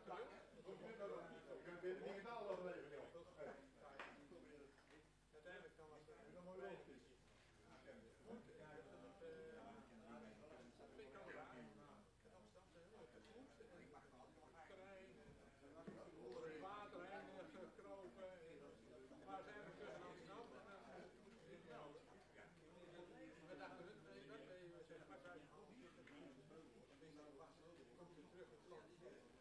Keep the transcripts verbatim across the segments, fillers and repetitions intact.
Ik ben digitaal nog even, joh. Uiteindelijk kan dat nog mooi lopen. Twee kameraden in Amsterdam zijn heel erg goed. Terrein, water heen gekropen. Maar ze hebben tussen Amsterdam en nou, we dachten, we zijn maar uit de hand. Komt u terug het land.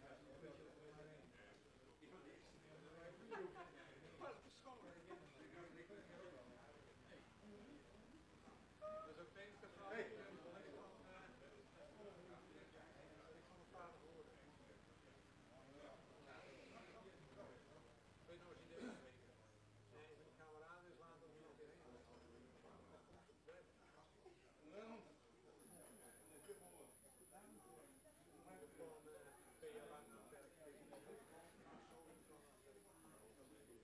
Maar het is schoon. Dat is ook het enige verhaal van mijn vader hoorde. Weet je nou eens idee? Nee, de kameraden is later nog niet heen. Gewoon twee jaar lang aan het werk.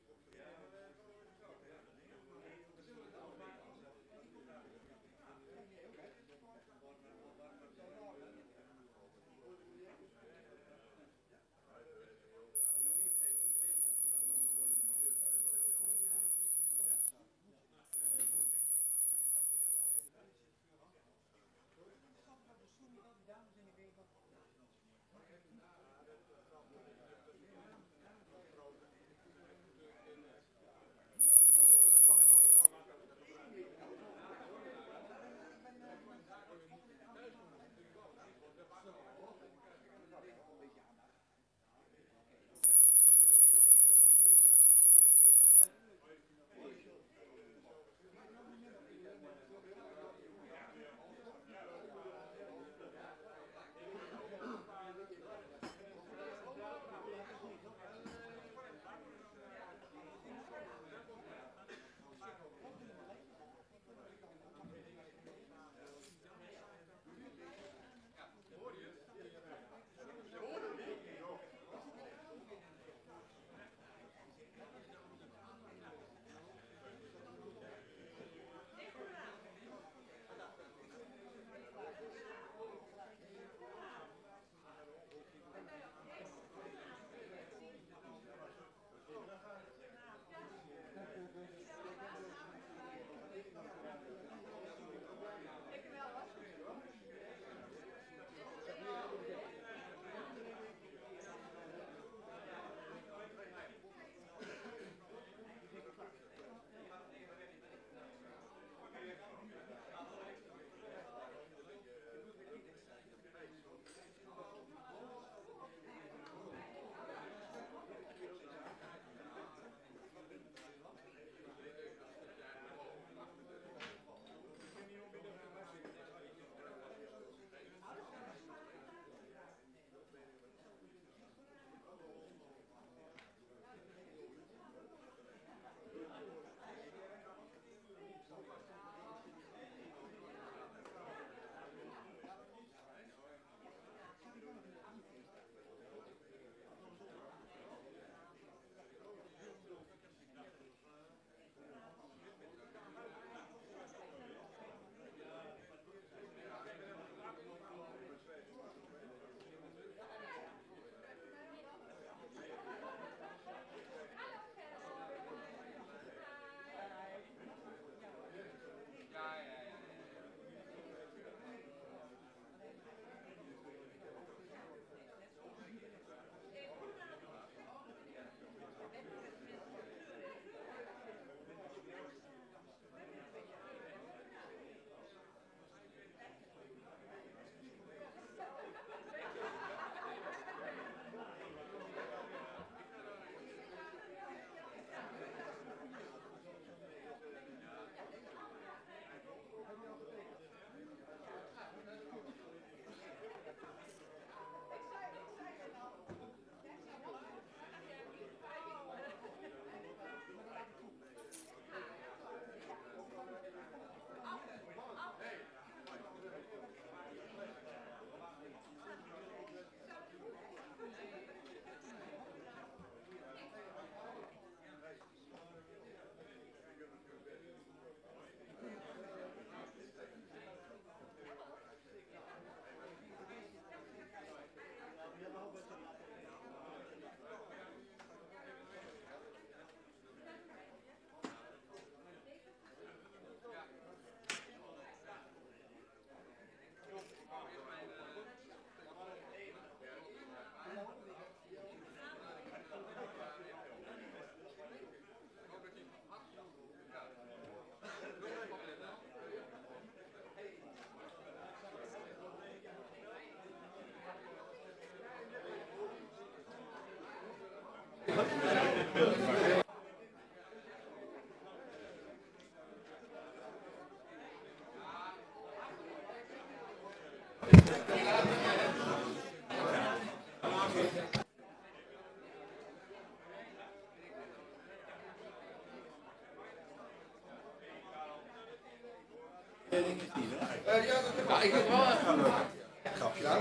Ja, ik heb wel een grapje.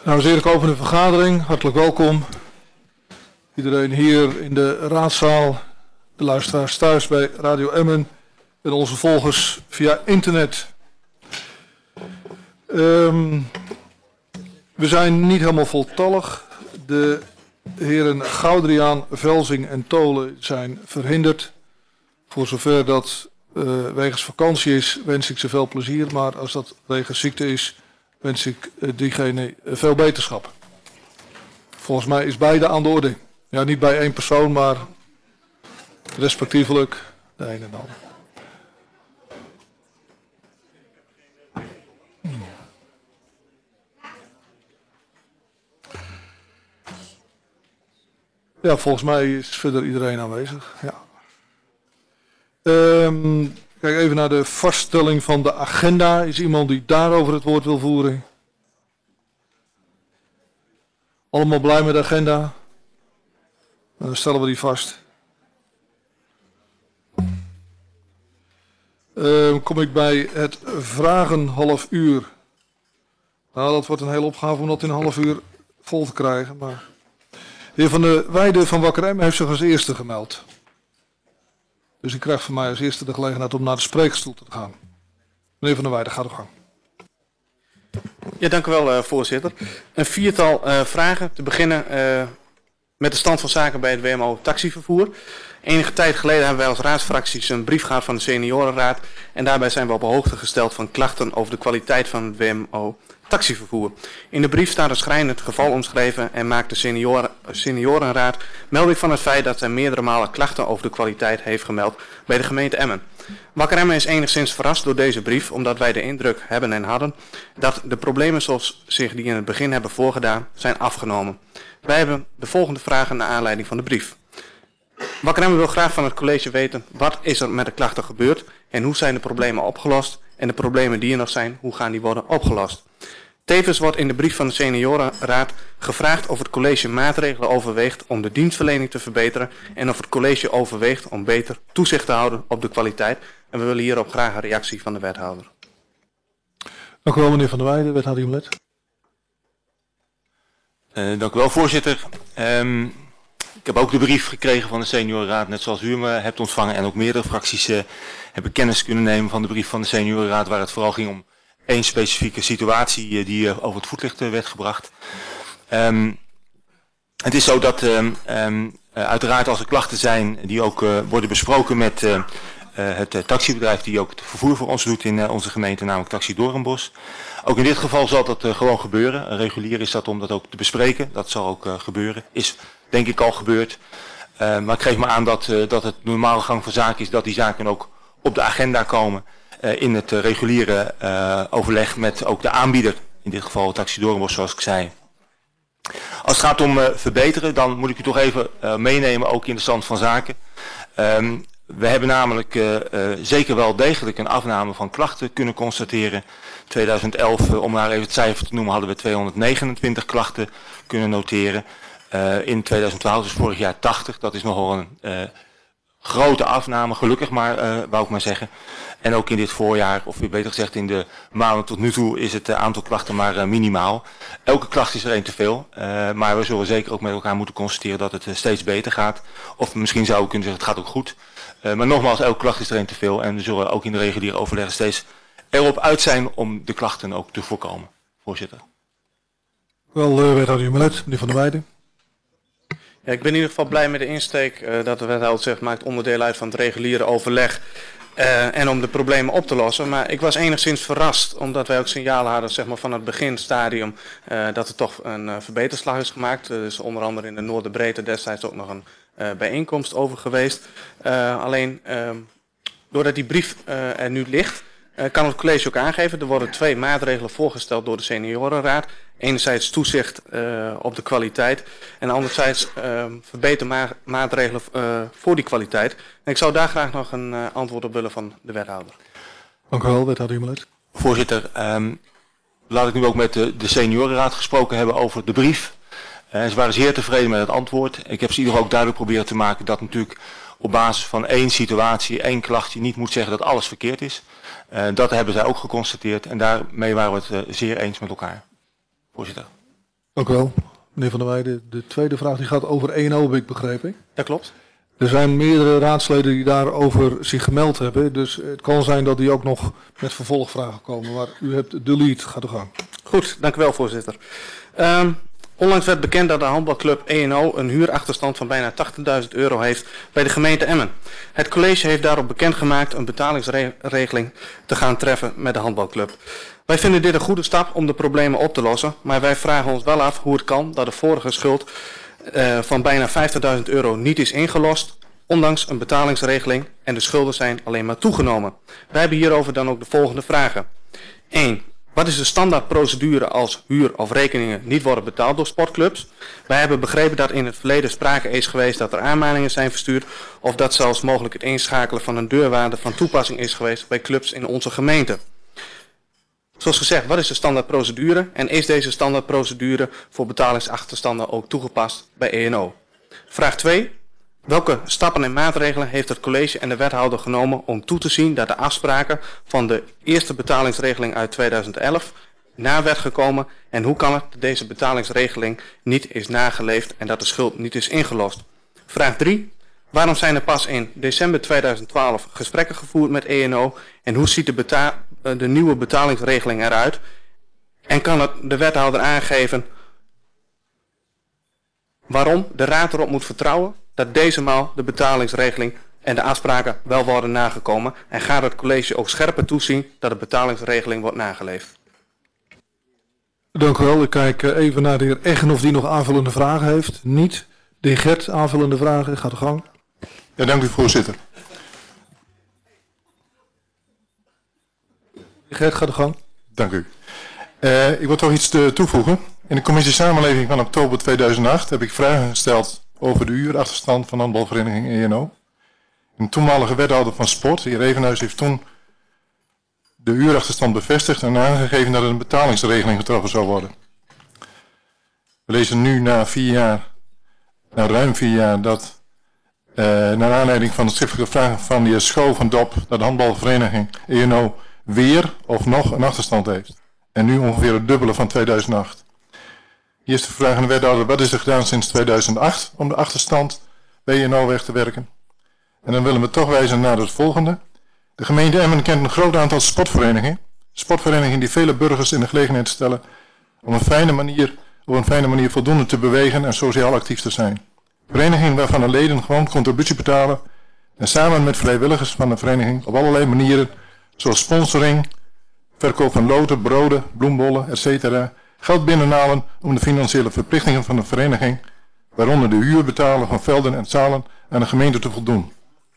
Dames en heren, ik open de vergadering. Hartelijk welkom. Iedereen hier in de raadzaal, de luisteraars thuis bij Radio Emmen en onze volgers via internet. Um, we zijn niet helemaal voltallig. De heren Goudriaan, Velzing en Tolen zijn verhinderd. Voor zover dat uh, wegens vakantie is, wens ik ze veel plezier. Maar als dat wegens ziekte is, wens ik uh, diegene uh, veel beterschap. Volgens mij is beide aan de orde. Ja, niet bij één persoon, maar respectievelijk de een en de ander. Hmm. Ja, volgens mij is verder iedereen aanwezig. Ja. Um, kijk even naar de vaststelling van de agenda. Is iemand die daarover het woord wil voeren? Allemaal blij met de agenda? Dan stellen we die vast. Uh, kom ik bij het vragen half uur. Nou, dat wordt een hele opgave om dat in een half uur vol te krijgen. Maar de heer Van der Weijden van Wakker Emmen heeft zich als eerste gemeld. Dus ik krijg van mij als eerste de gelegenheid om naar de spreekstoel te gaan. Meneer Van der Weijden, ga op gang. Ja, dank u wel, uh, voorzitter. Een viertal uh, vragen. Te beginnen uh, met de stand van zaken bij het W M O taxivervoer. Enige tijd geleden hebben wij als raadsfracties een brief gehad van de seniorenraad. En daarbij zijn we op de hoogte gesteld van klachten over de kwaliteit van het W M O taxivervoer. In de brief staat een schrijnend geval omschreven en maakt de senioren, seniorenraad melding van het feit dat zij meerdere malen klachten over de kwaliteit heeft gemeld bij de gemeente Emmen. Wakker Emmen is enigszins verrast door deze brief, omdat wij de indruk hebben en hadden dat de problemen zoals zich die in het begin hebben voorgedaan zijn afgenomen. Wij hebben de volgende vragen naar aanleiding van de brief. Wakker Emmen wil graag van het college weten wat is er met de klachten gebeurd en hoe zijn de problemen opgelost en de problemen die er nog zijn, hoe gaan die worden opgelost. Tevens wordt in de brief van de seniorenraad gevraagd of het college maatregelen overweegt om de dienstverlening te verbeteren en of het college overweegt om beter toezicht te houden op de kwaliteit. En we willen hierop graag een reactie van de wethouder. Dank u wel, meneer Van der Weijden. Wethouder Jumlet. Uh, dank u wel, voorzitter. Um, ik heb ook de brief gekregen van de seniorenraad, net zoals u hem uh, hebt ontvangen. En ook meerdere fracties uh, hebben kennis kunnen nemen van de brief van de seniorenraad, waar het vooral ging om één specifieke situatie uh, die uh, over het voetlicht uh, werd gebracht. Um, het is zo dat um, um, uh, uiteraard als er klachten zijn die ook uh, worden besproken met uh, uh, het uh, taxibedrijf die ook het vervoer voor ons doet in uh, onze gemeente, namelijk Taxi Doornbos. Ook in dit geval zal dat uh, gewoon gebeuren. Regulier is dat om dat ook te bespreken. Dat zal ook uh, gebeuren. Is denk ik al gebeurd. Uh, maar ik geef me aan dat, uh, dat het normale gang van zaken is dat die zaken ook op de agenda komen. Uh, in het uh, reguliere uh, overleg met ook de aanbieder. In dit geval Taxi Doornbos, zoals ik zei. Als het gaat om uh, verbeteren, dan moet ik u toch even uh, meenemen ook in de stand van zaken. Um, we hebben namelijk uh, uh, zeker wel degelijk een afname van klachten kunnen constateren. tweeduizend elf, uh, om maar even het cijfer te noemen, hadden we tweehonderdnegenentwintig klachten kunnen noteren. Uh, in tweeduizend twaalf, dus vorig jaar tachtig, dat is nogal een uh, grote afname, gelukkig maar, uh, wou ik maar zeggen. En ook in dit voorjaar, of beter gezegd in de maanden tot nu toe, is het uh, aantal klachten maar uh, minimaal. Elke klacht is er één te veel, uh, maar we zullen zeker ook met elkaar moeten constateren dat het uh, steeds beter gaat. Of misschien zou ik kunnen zeggen, het gaat ook goed. Uh, maar nogmaals, elke klacht is er één te veel en we zullen ook in de reguliere overleggen steeds erop uit zijn om de klachten ook te voorkomen. Voorzitter. Wel, uh, wethouder Jumlet, meneer Van der Weijden. Ja, ik ben in ieder geval blij met de insteek uh, dat de wethouder zegt maakt onderdeel uit van het reguliere overleg uh, en om de problemen op te lossen. Maar ik was enigszins verrast omdat wij ook signalen hadden zeg maar, van het beginstadium uh, dat er toch een uh, verbeterslag is gemaakt. Er is onder andere in de Noorderbreedte destijds ook nog een uh, bijeenkomst over geweest. Uh, alleen uh, doordat die brief uh, er nu ligt, uh, kan het college ook aangeven. Er worden twee maatregelen voorgesteld door de seniorenraad. Enerzijds toezicht uh, op de kwaliteit en anderzijds uh, verbetermaatregelen uh, voor die kwaliteit. En ik zou daar graag nog een uh, antwoord op willen van de wethouder. Dank u wel, wethouder Jumlet. Voorzitter, um, laat ik nu ook met de, de seniorenraad gesproken hebben over de brief. Uh, ze waren zeer tevreden met het antwoord. Ik heb ze ieder ook duidelijk proberen te maken dat natuurlijk op basis van één situatie, één klacht, je niet moet zeggen dat alles verkeerd is. Uh, dat hebben zij ook geconstateerd en daarmee waren we het uh, zeer eens met elkaar. Voorzitter. Dank u wel. Meneer Van der Weijden, de tweede vraag die gaat over E en O, heb ik begrepen. Dat klopt. Er zijn meerdere raadsleden die daarover zich gemeld hebben. Dus het kan zijn dat die ook nog met vervolgvragen komen. Maar u hebt de lead. Gaat uw gang. Goed, dank u wel, voorzitter. Um, onlangs werd bekend dat de handbalclub E en O een huurachterstand van bijna tachtigduizend euro heeft bij de gemeente Emmen. Het college heeft daarop bekendgemaakt een betalingsregeling te gaan treffen met de handbalclub. Wij vinden dit een goede stap om de problemen op te lossen, maar wij vragen ons wel af hoe het kan dat de vorige schuld uh, van bijna vijftigduizend euro niet is ingelost, ondanks een betalingsregeling, en de schulden zijn alleen maar toegenomen. Wij hebben hierover dan ook de volgende vragen. één. Wat is de standaardprocedure als huur of rekeningen niet worden betaald door sportclubs? Wij hebben begrepen dat in het verleden sprake is geweest dat er aanmaningen zijn verstuurd, of dat zelfs mogelijk het inschakelen van een deurwaarder van toepassing is geweest bij clubs in onze gemeente. Zoals gezegd, wat is de standaardprocedure en is deze standaardprocedure voor betalingsachterstanden ook toegepast bij E en O? Vraag twee. Welke stappen en maatregelen heeft het college en de wethouder genomen om toe te zien dat de afspraken van de eerste betalingsregeling uit tweeduizend elf na werd gekomen en hoe kan het dat deze betalingsregeling niet is nageleefd en dat de schuld niet is ingelost? Vraag drie. Waarom zijn er pas in december tweeduizend twaalf gesprekken gevoerd met E en O en hoe ziet de, beta de nieuwe betalingsregeling eruit? En kan het de wethouder aangeven waarom de raad erop moet vertrouwen dat deze maal de betalingsregeling en de afspraken wel worden nagekomen? En gaat het college ook scherper toezien dat de betalingsregeling wordt nageleefd? Dank u wel. Ik kijk even naar de heer Eggen of die nog aanvullende vragen heeft. Niet. De heer Gert, aanvullende vragen. Gaat de gang. Ja, dank u voorzitter. De heer Gert, gaat de gang. Dank u. Uh, ik wil toch iets te toevoegen. In de commissie Samenleving van oktober tweeduizend acht heb ik vragen gesteld over de huurachterstand van handbalvereniging E en O. Een toenmalige wethouder van sport, de heer Evenhuis, heeft toen de huurachterstand bevestigd en aangegeven dat er een betalingsregeling getroffen zou worden. We lezen nu na vier jaar, na ruim vier jaar, dat uh, naar aanleiding van de schriftelijke vragen van de heer Schoo van Dop, dat de handbalvereniging E en O weer of nog een achterstand heeft. En nu ongeveer het dubbele van tweeduizend acht. Hier is de vraag aan de wethouder, wat is er gedaan sinds tweeduizend acht om de achterstand bij E en O weg te werken? En dan willen we toch wijzen naar het volgende. De gemeente Emmen kent een groot aantal sportverenigingen. Sportverenigingen die vele burgers in de gelegenheid stellen om een fijne manier, op een fijne manier voldoende te bewegen en sociaal actief te zijn. Verenigingen waarvan de leden gewoon contributie betalen en samen met vrijwilligers van de vereniging op allerlei manieren, zoals sponsoring, verkoop van loten, broden, bloembollen, et cetera, geld binnenhalen om de financiële verplichtingen van de vereniging, waaronder de huur betalen van velden en zalen, aan de gemeente te voldoen.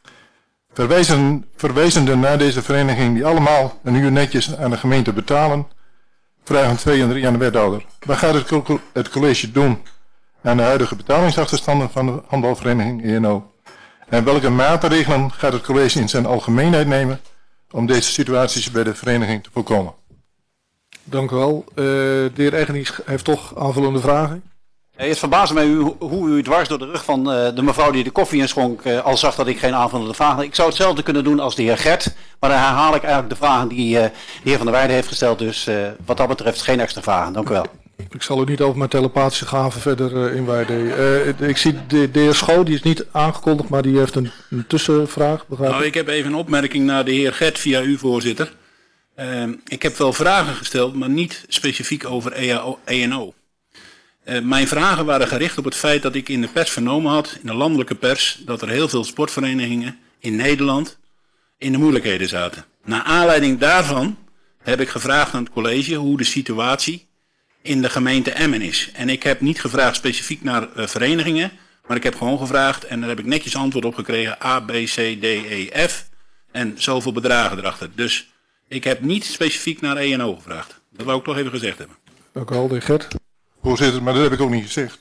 Verwijzen, verwijzende naar deze vereniging die allemaal een huur netjes aan de gemeente betalen, vragen twee en drie aan de wethouder. Wat gaat het, het college doen aan de huidige betalingsachterstanden van de handbalvereniging E en O? En welke maatregelen gaat het college in zijn algemeenheid nemen om deze situaties bij de vereniging te voorkomen? Dank u wel. Uh, de heer Eggenis heeft toch aanvullende vragen. Het verbaasde mij u, hoe u dwars door de rug van uh, de mevrouw die de koffie inschonk uh, al zag dat ik geen aanvullende vragen had. Ik zou hetzelfde kunnen doen als de heer Gert, maar dan herhaal ik eigenlijk de vragen die uh, de heer Van der Weijden heeft gesteld. Dus uh, wat dat betreft geen extra vragen. Dank u wel. Ik zal u niet over mijn telepathische gaven verder uh, inwijden. Uh, ik zie de, de heer Schoo, die is niet aangekondigd, maar die heeft een, een tussenvraag. Begrijp nou, ik heb even een opmerking naar de heer Gert via u, voorzitter. Uh, ik heb wel vragen gesteld, maar niet specifiek over E en O. Uh, mijn vragen waren gericht op het feit dat ik in de pers vernomen had, in de landelijke pers, dat er heel veel sportverenigingen in Nederland in de moeilijkheden zaten. Naar aanleiding daarvan heb ik gevraagd aan het college hoe de situatie in de gemeente Emmen is. En ik heb niet gevraagd specifiek naar uh, verenigingen, maar ik heb gewoon gevraagd en daar heb ik netjes antwoord op gekregen, A, B, C, D, E, F en zoveel bedragen erachter. Dus ik heb niet specifiek naar E en O gevraagd. Dat wou ik toch even gezegd hebben. Dank u wel, de heer Gert. Voorzitter, maar dat heb ik ook niet gezegd.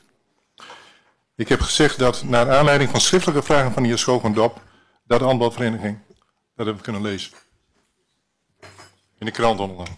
Ik heb gezegd dat naar aanleiding van schriftelijke vragen van de heer Schoo van Dop, dat de handbalvereniging, dat hebben we kunnen lezen. In de krant onderhand.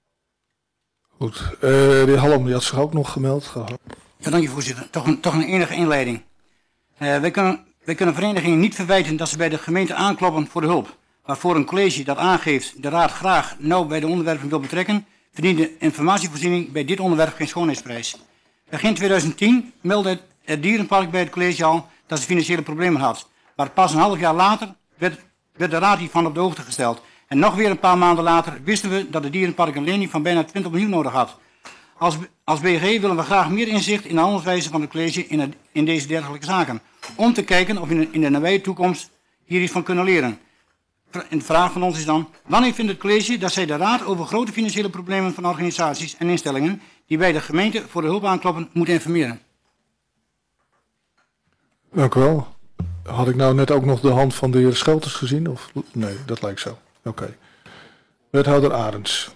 Goed. Uh, de heer Halm, die had zich ook nog gemeld. Ja, dank je voorzitter. Toch een, toch een enige inleiding. Uh, wij, kunnen, wij kunnen verenigingen niet verwijten dat ze bij de gemeente aankloppen voor de hulp. Waarvoor een college dat aangeeft de raad graag nauw bij de onderwerpen wil betrekken, verdient de informatievoorziening bij dit onderwerp geen schoonheidsprijs. Begin tweeduizend tien meldde het dierenpark bij het college al dat ze financiële problemen had. Maar pas een half jaar later werd, werd de raad hiervan op de hoogte gesteld. En nog weer een paar maanden later wisten we dat het dierenpark een lening van bijna twintig miljoen nodig had. Als, als B G willen we graag meer inzicht in de handelswijze van het college in, het, in deze dergelijke zaken. Om te kijken of we in, in de nabije toekomst hier iets van kunnen leren. En de vraag van ons is dan, wanneer vindt het college dat zij de raad over grote financiële problemen van organisaties en instellingen die bij de gemeente voor de hulp aankloppen moet informeren? Dank u wel. Had ik nou net ook nog de hand van de heer Schelters gezien? Of? Nee, dat lijkt zo. Oké. Okay. Wethouder Arends.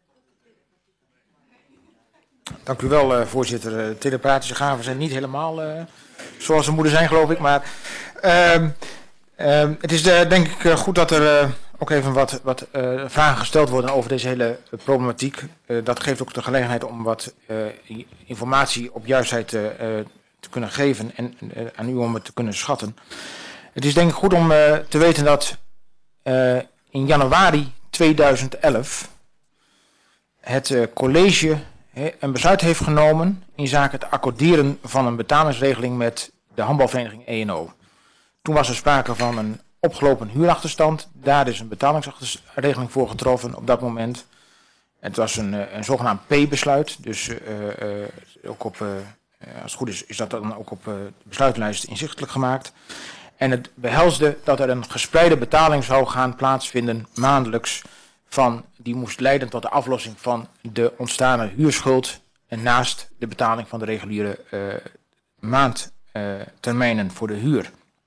Dank u wel, uh, voorzitter. De telepathische gaven zijn niet helemaal uh, zoals ze moeten zijn, geloof ik. Maar uh, uh, het is uh, denk ik uh, goed dat er uh, ook even wat, wat uh, vragen gesteld worden over deze hele uh, problematiek. Uh, dat geeft ook de gelegenheid om wat uh, informatie op juistheid uh, uh, te kunnen geven en uh, aan u om het te kunnen schatten. Het is denk ik goed om uh, te weten dat uh, in januari tweeduizend elf het uh, college een besluit heeft genomen in zaken het accorderen van een betalingsregeling met de handbalvereniging E N O. Toen was er sprake van een opgelopen huurachterstand. Daar is een betalingsregeling voor getroffen op dat moment. Het was een, een zogenaamd P-besluit. Dus uh, uh, ook op, uh, als het goed is, is dat dan ook op uh, de besluitlijst inzichtelijk gemaakt. En het behelsde dat er een gespreide betaling zou gaan plaatsvinden maandelijks. Van, die moest leiden tot de aflossing van de ontstane huurschuld en naast de betaling van de reguliere uh, maandtermijnen uh, voor de huur.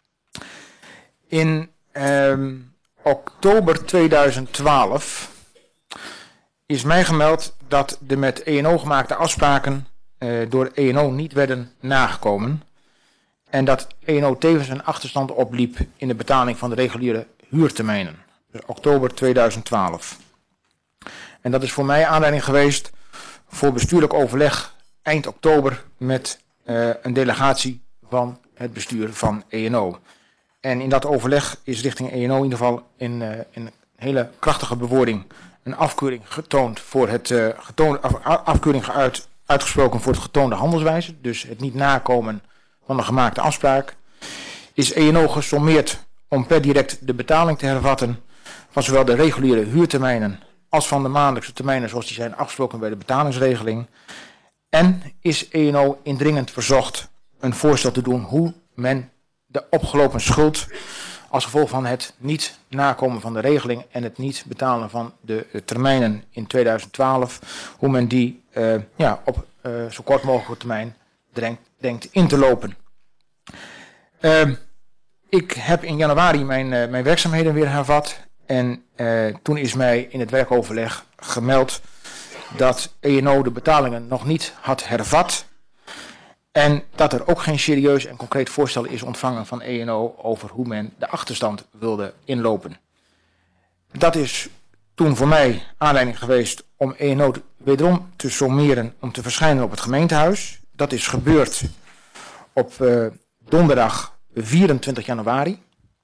In uh, oktober tweeduizend twaalf is mij gemeld dat de met E N O gemaakte afspraken uh, door E N O niet werden nagekomen. En dat E N O tevens een achterstand opliep in de betaling van de reguliere huurtermijnen. Dus oktober tweeduizend twaalf. En dat is voor mij aanleiding geweest voor bestuurlijk overleg eind oktober met uh, een delegatie van het bestuur van E N O. En in dat overleg is richting E N O in ieder geval in, uh, in een hele krachtige bewoording een afkeuring getoond voor het uh, getoonde, af, afkeuring geuit, uitgesproken voor het getoonde handelswijze. Dus het niet nakomen van de gemaakte afspraak. Is E N O gesommeerd om per direct de betaling te hervatten van zowel de reguliere huurtermijnen als van de maandelijkse termijnen zoals die zijn afgesproken bij de betalingsregeling. En is E N O indringend verzocht een voorstel te doen hoe men de opgelopen schuld als gevolg van het niet nakomen van de regeling en het niet betalen van de termijnen in tweeduizend twaalf, hoe men die uh, ja, op uh, zo kort mogelijke termijn denkt, denkt in te lopen. Uh, ik heb in januari mijn, uh, mijn werkzaamheden weer hervat. En uh, toen is mij in het werkoverleg gemeld dat E N O de betalingen nog niet had hervat. En dat er ook geen serieus en concreet voorstel is ontvangen van E N O over hoe men de achterstand wilde inlopen. Dat is toen voor mij aanleiding geweest om E N O wederom te sommeren om te verschijnen op het gemeentehuis. Dat is gebeurd op uh, donderdag vierentwintig januari.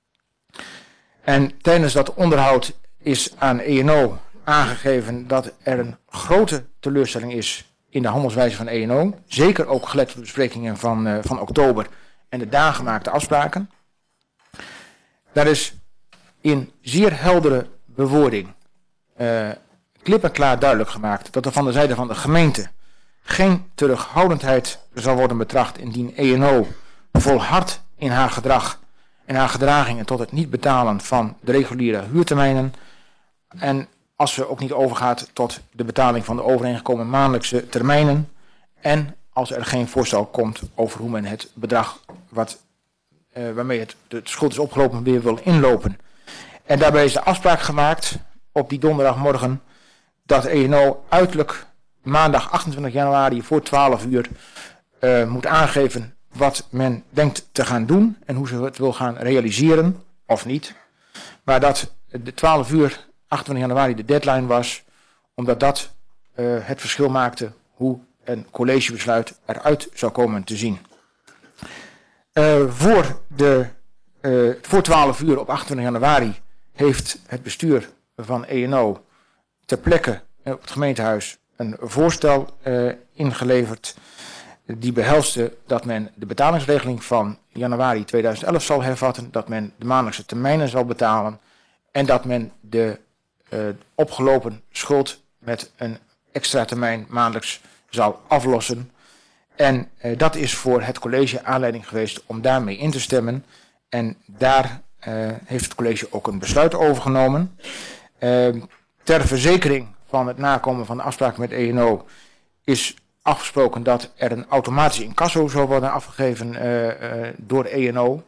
En tijdens dat onderhoud is aan E N O aangegeven dat er een grote teleurstelling is in de handelswijze van E N O. Zeker ook gelet op de besprekingen van, uh, van oktober en de daar gemaakte afspraken. Daar is in zeer heldere bewoording uh, klip en klaar duidelijk gemaakt dat er van de zijde van de gemeente geen terughoudendheid zal worden betracht indien E N O volhardt in haar gedrag en haar gedragingen tot het niet betalen van de reguliere huurtermijnen. En als ze ook niet overgaat tot de betaling van de overeengekomen maandelijkse termijnen. En als er geen voorstel komt over hoe men het bedrag wat, uh, waarmee het, de schuld is opgelopen weer wil inlopen. En daarbij is de afspraak gemaakt op die donderdagmorgen dat E N O uiterlijk maandag achtentwintig januari voor twaalf uur uh, moet aangeven wat men denkt te gaan doen en hoe ze het wil gaan realiseren, of niet. Maar dat de twaalf uur, achtentwintig januari, de deadline was, omdat dat uh, het verschil maakte hoe een collegebesluit eruit zou komen te zien. Uh, voor, de, uh, voor twaalf uur op achtentwintig januari heeft het bestuur van E N O ter plekke op het gemeentehuis een voorstel uh, ingeleverd. Die behelste dat men de betalingsregeling van januari tweeduizend elf zal hervatten, dat men de maandelijkse termijnen zal betalen en dat men de uh, opgelopen schuld met een extra termijn maandelijks zal aflossen. En uh, dat is voor het college aanleiding geweest om daarmee in te stemmen. En daar uh, heeft het college ook een besluit over genomen. Uh, ter verzekering van het nakomen van de afspraak met E N O is afgesproken dat er een automatische incasso zal worden afgegeven uh, uh, door E N O.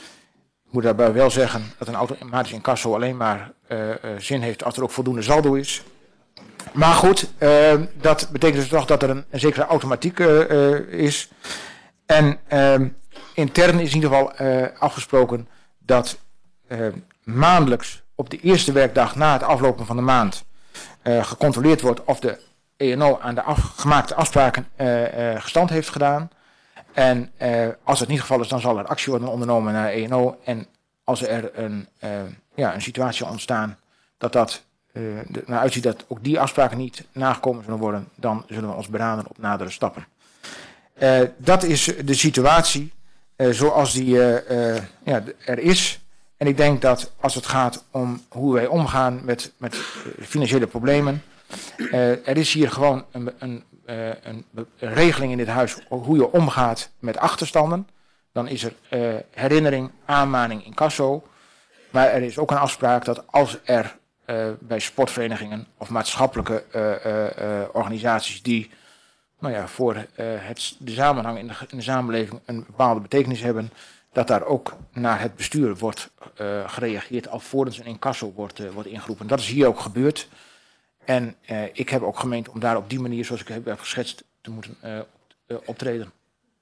Ik moet daarbij wel zeggen dat een automatische incasso alleen maar uh, uh, zin heeft als er ook voldoende saldo is. Maar goed, uh, dat betekent dus toch dat er een, een zekere automatiek uh, uh, is. En uh, intern is in ieder geval uh, afgesproken dat uh, maandelijks op de eerste werkdag na het aflopen van de maand uh, gecontroleerd wordt of de E N O aan de af, gemaakte afspraken uh, uh, gestand heeft gedaan. En uh, als het niet het geval is, dan zal er actie worden ondernomen naar E N O. En als er een, uh, ja, een situatie ontstaan dat dat uh, er naar uitziet dat ook die afspraken niet nagekomen zullen worden, dan zullen we ons beraden op nadere stappen. Uh, dat is de situatie uh, zoals die uh, uh, ja, er is. En ik denk dat als het gaat om hoe wij omgaan met, met financiële problemen, uh, er is hier gewoon een, een, uh, een, een regeling in dit huis hoe je omgaat met achterstanden. Dan is er uh, herinnering, aanmaning, incasso. Maar er is ook een afspraak dat als er uh, bij sportverenigingen of maatschappelijke uh, uh, uh, organisaties die nou ja, voor uh, het, de samenhang in de, in de samenleving een bepaalde betekenis hebben, dat daar ook naar het bestuur wordt uh, gereageerd alvorens een incasso wordt, uh, wordt ingeroepen. Dat is hier ook gebeurd. En uh, ik heb ook gemeend om daar op die manier, zoals ik heb, heb geschetst, te moeten uh, uh, optreden.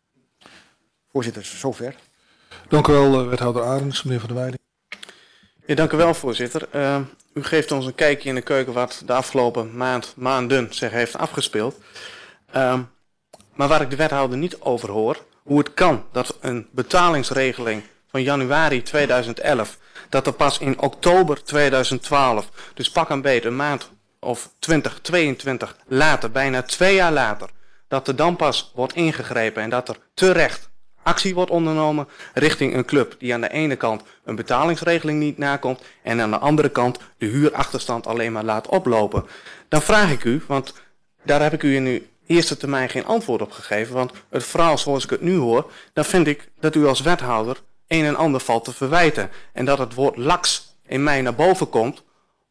Voorzitter, zover. Dank u wel, uh, wethouder Arends, meneer Van der Weijden. Ja, dank u wel, voorzitter. Uh, u geeft ons een kijkje in de keuken wat de afgelopen maand, maanden zich heeft afgespeeld. Uh, maar waar ik de wethouder niet over hoor, hoe het kan dat een betalingsregeling van januari tweeduizend elf, dat er pas in oktober tweeduizend twaalf, dus pak een beet een maand of twintig tweeëntwintig later, bijna twee jaar later, dat er dan pas wordt ingegrepen en dat er terecht actie wordt ondernomen richting een club die aan de ene kant een betalingsregeling niet nakomt en aan de andere kant de huurachterstand alleen maar laat oplopen. Dan vraag ik u, want daar heb ik u in uw eerste termijn geen antwoord op gegeven, want het verhaal zoals ik het nu hoor, dan vind ik dat u als wethouder een en ander valt te verwijten en dat het woord laks in mij naar boven komt,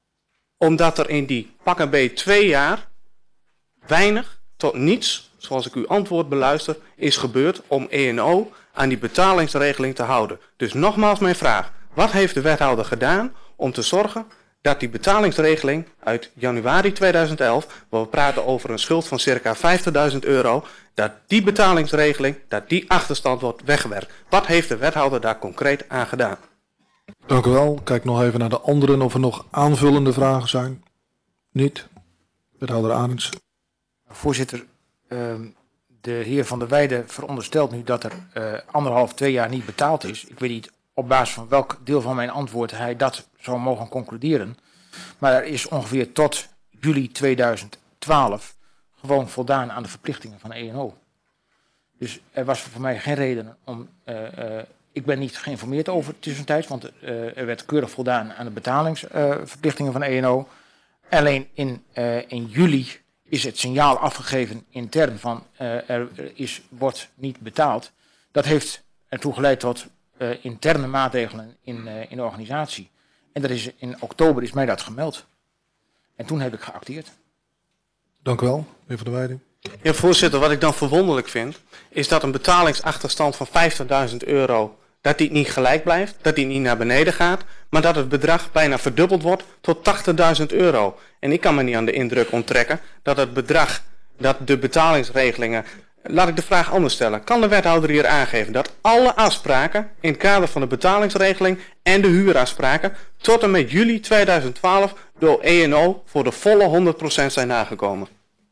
omdat er in die pak en beet twee jaar weinig tot niets, zoals ik uw antwoord beluister, is gebeurd om E N O aan die betalingsregeling te houden. Dus nogmaals mijn vraag, wat heeft de wethouder gedaan om te zorgen dat die betalingsregeling uit januari tweeduizend elf, waar we praten over een schuld van circa vijftigduizend euro, dat die betalingsregeling, dat die achterstand wordt weggewerkt. Wat heeft de wethouder daar concreet aan gedaan? Dank u wel. Kijk nog even naar de anderen of er nog aanvullende vragen zijn. Niet. Wethouder Arends. Voorzitter, uh, de heer Van der Weijden veronderstelt nu dat er uh, anderhalf, twee jaar niet betaald is. Ik weet niet op basis van welk deel van mijn antwoord hij dat zou mogen concluderen. Maar er is ongeveer tot juli tweeduizend twaalf gewoon voldaan aan de verplichtingen van E N O. Dus er was voor mij geen reden om... Uh, uh, ik ben niet geïnformeerd over tussentijds, want uh, er werd keurig voldaan aan de betalingsverplichtingen uh, van E N O. Alleen in, uh, in juli is het signaal afgegeven intern van uh, er is, wordt niet betaald. Dat heeft ertoe geleid tot uh, interne maatregelen in, uh, in de organisatie. En dat is, in oktober is mij dat gemeld. En toen heb ik geacteerd. Dank u wel, meneer Van der Weijden. Ja, voorzitter, wat ik dan verwonderlijk vind, is dat een betalingsachterstand van vijftigduizend euro, dat die niet gelijk blijft, dat die niet naar beneden gaat, maar dat het bedrag bijna verdubbeld wordt tot tachtigduizend euro. En ik kan me niet aan de indruk onttrekken dat het bedrag, dat de betalingsregelingen... Laat ik de vraag anders stellen. Kan de wethouder hier aangeven dat alle afspraken in het kader van de betalingsregeling en de huurafspraken tot en met juli tweeduizend twaalf door E N O voor de volle honderd procent zijn nagekomen?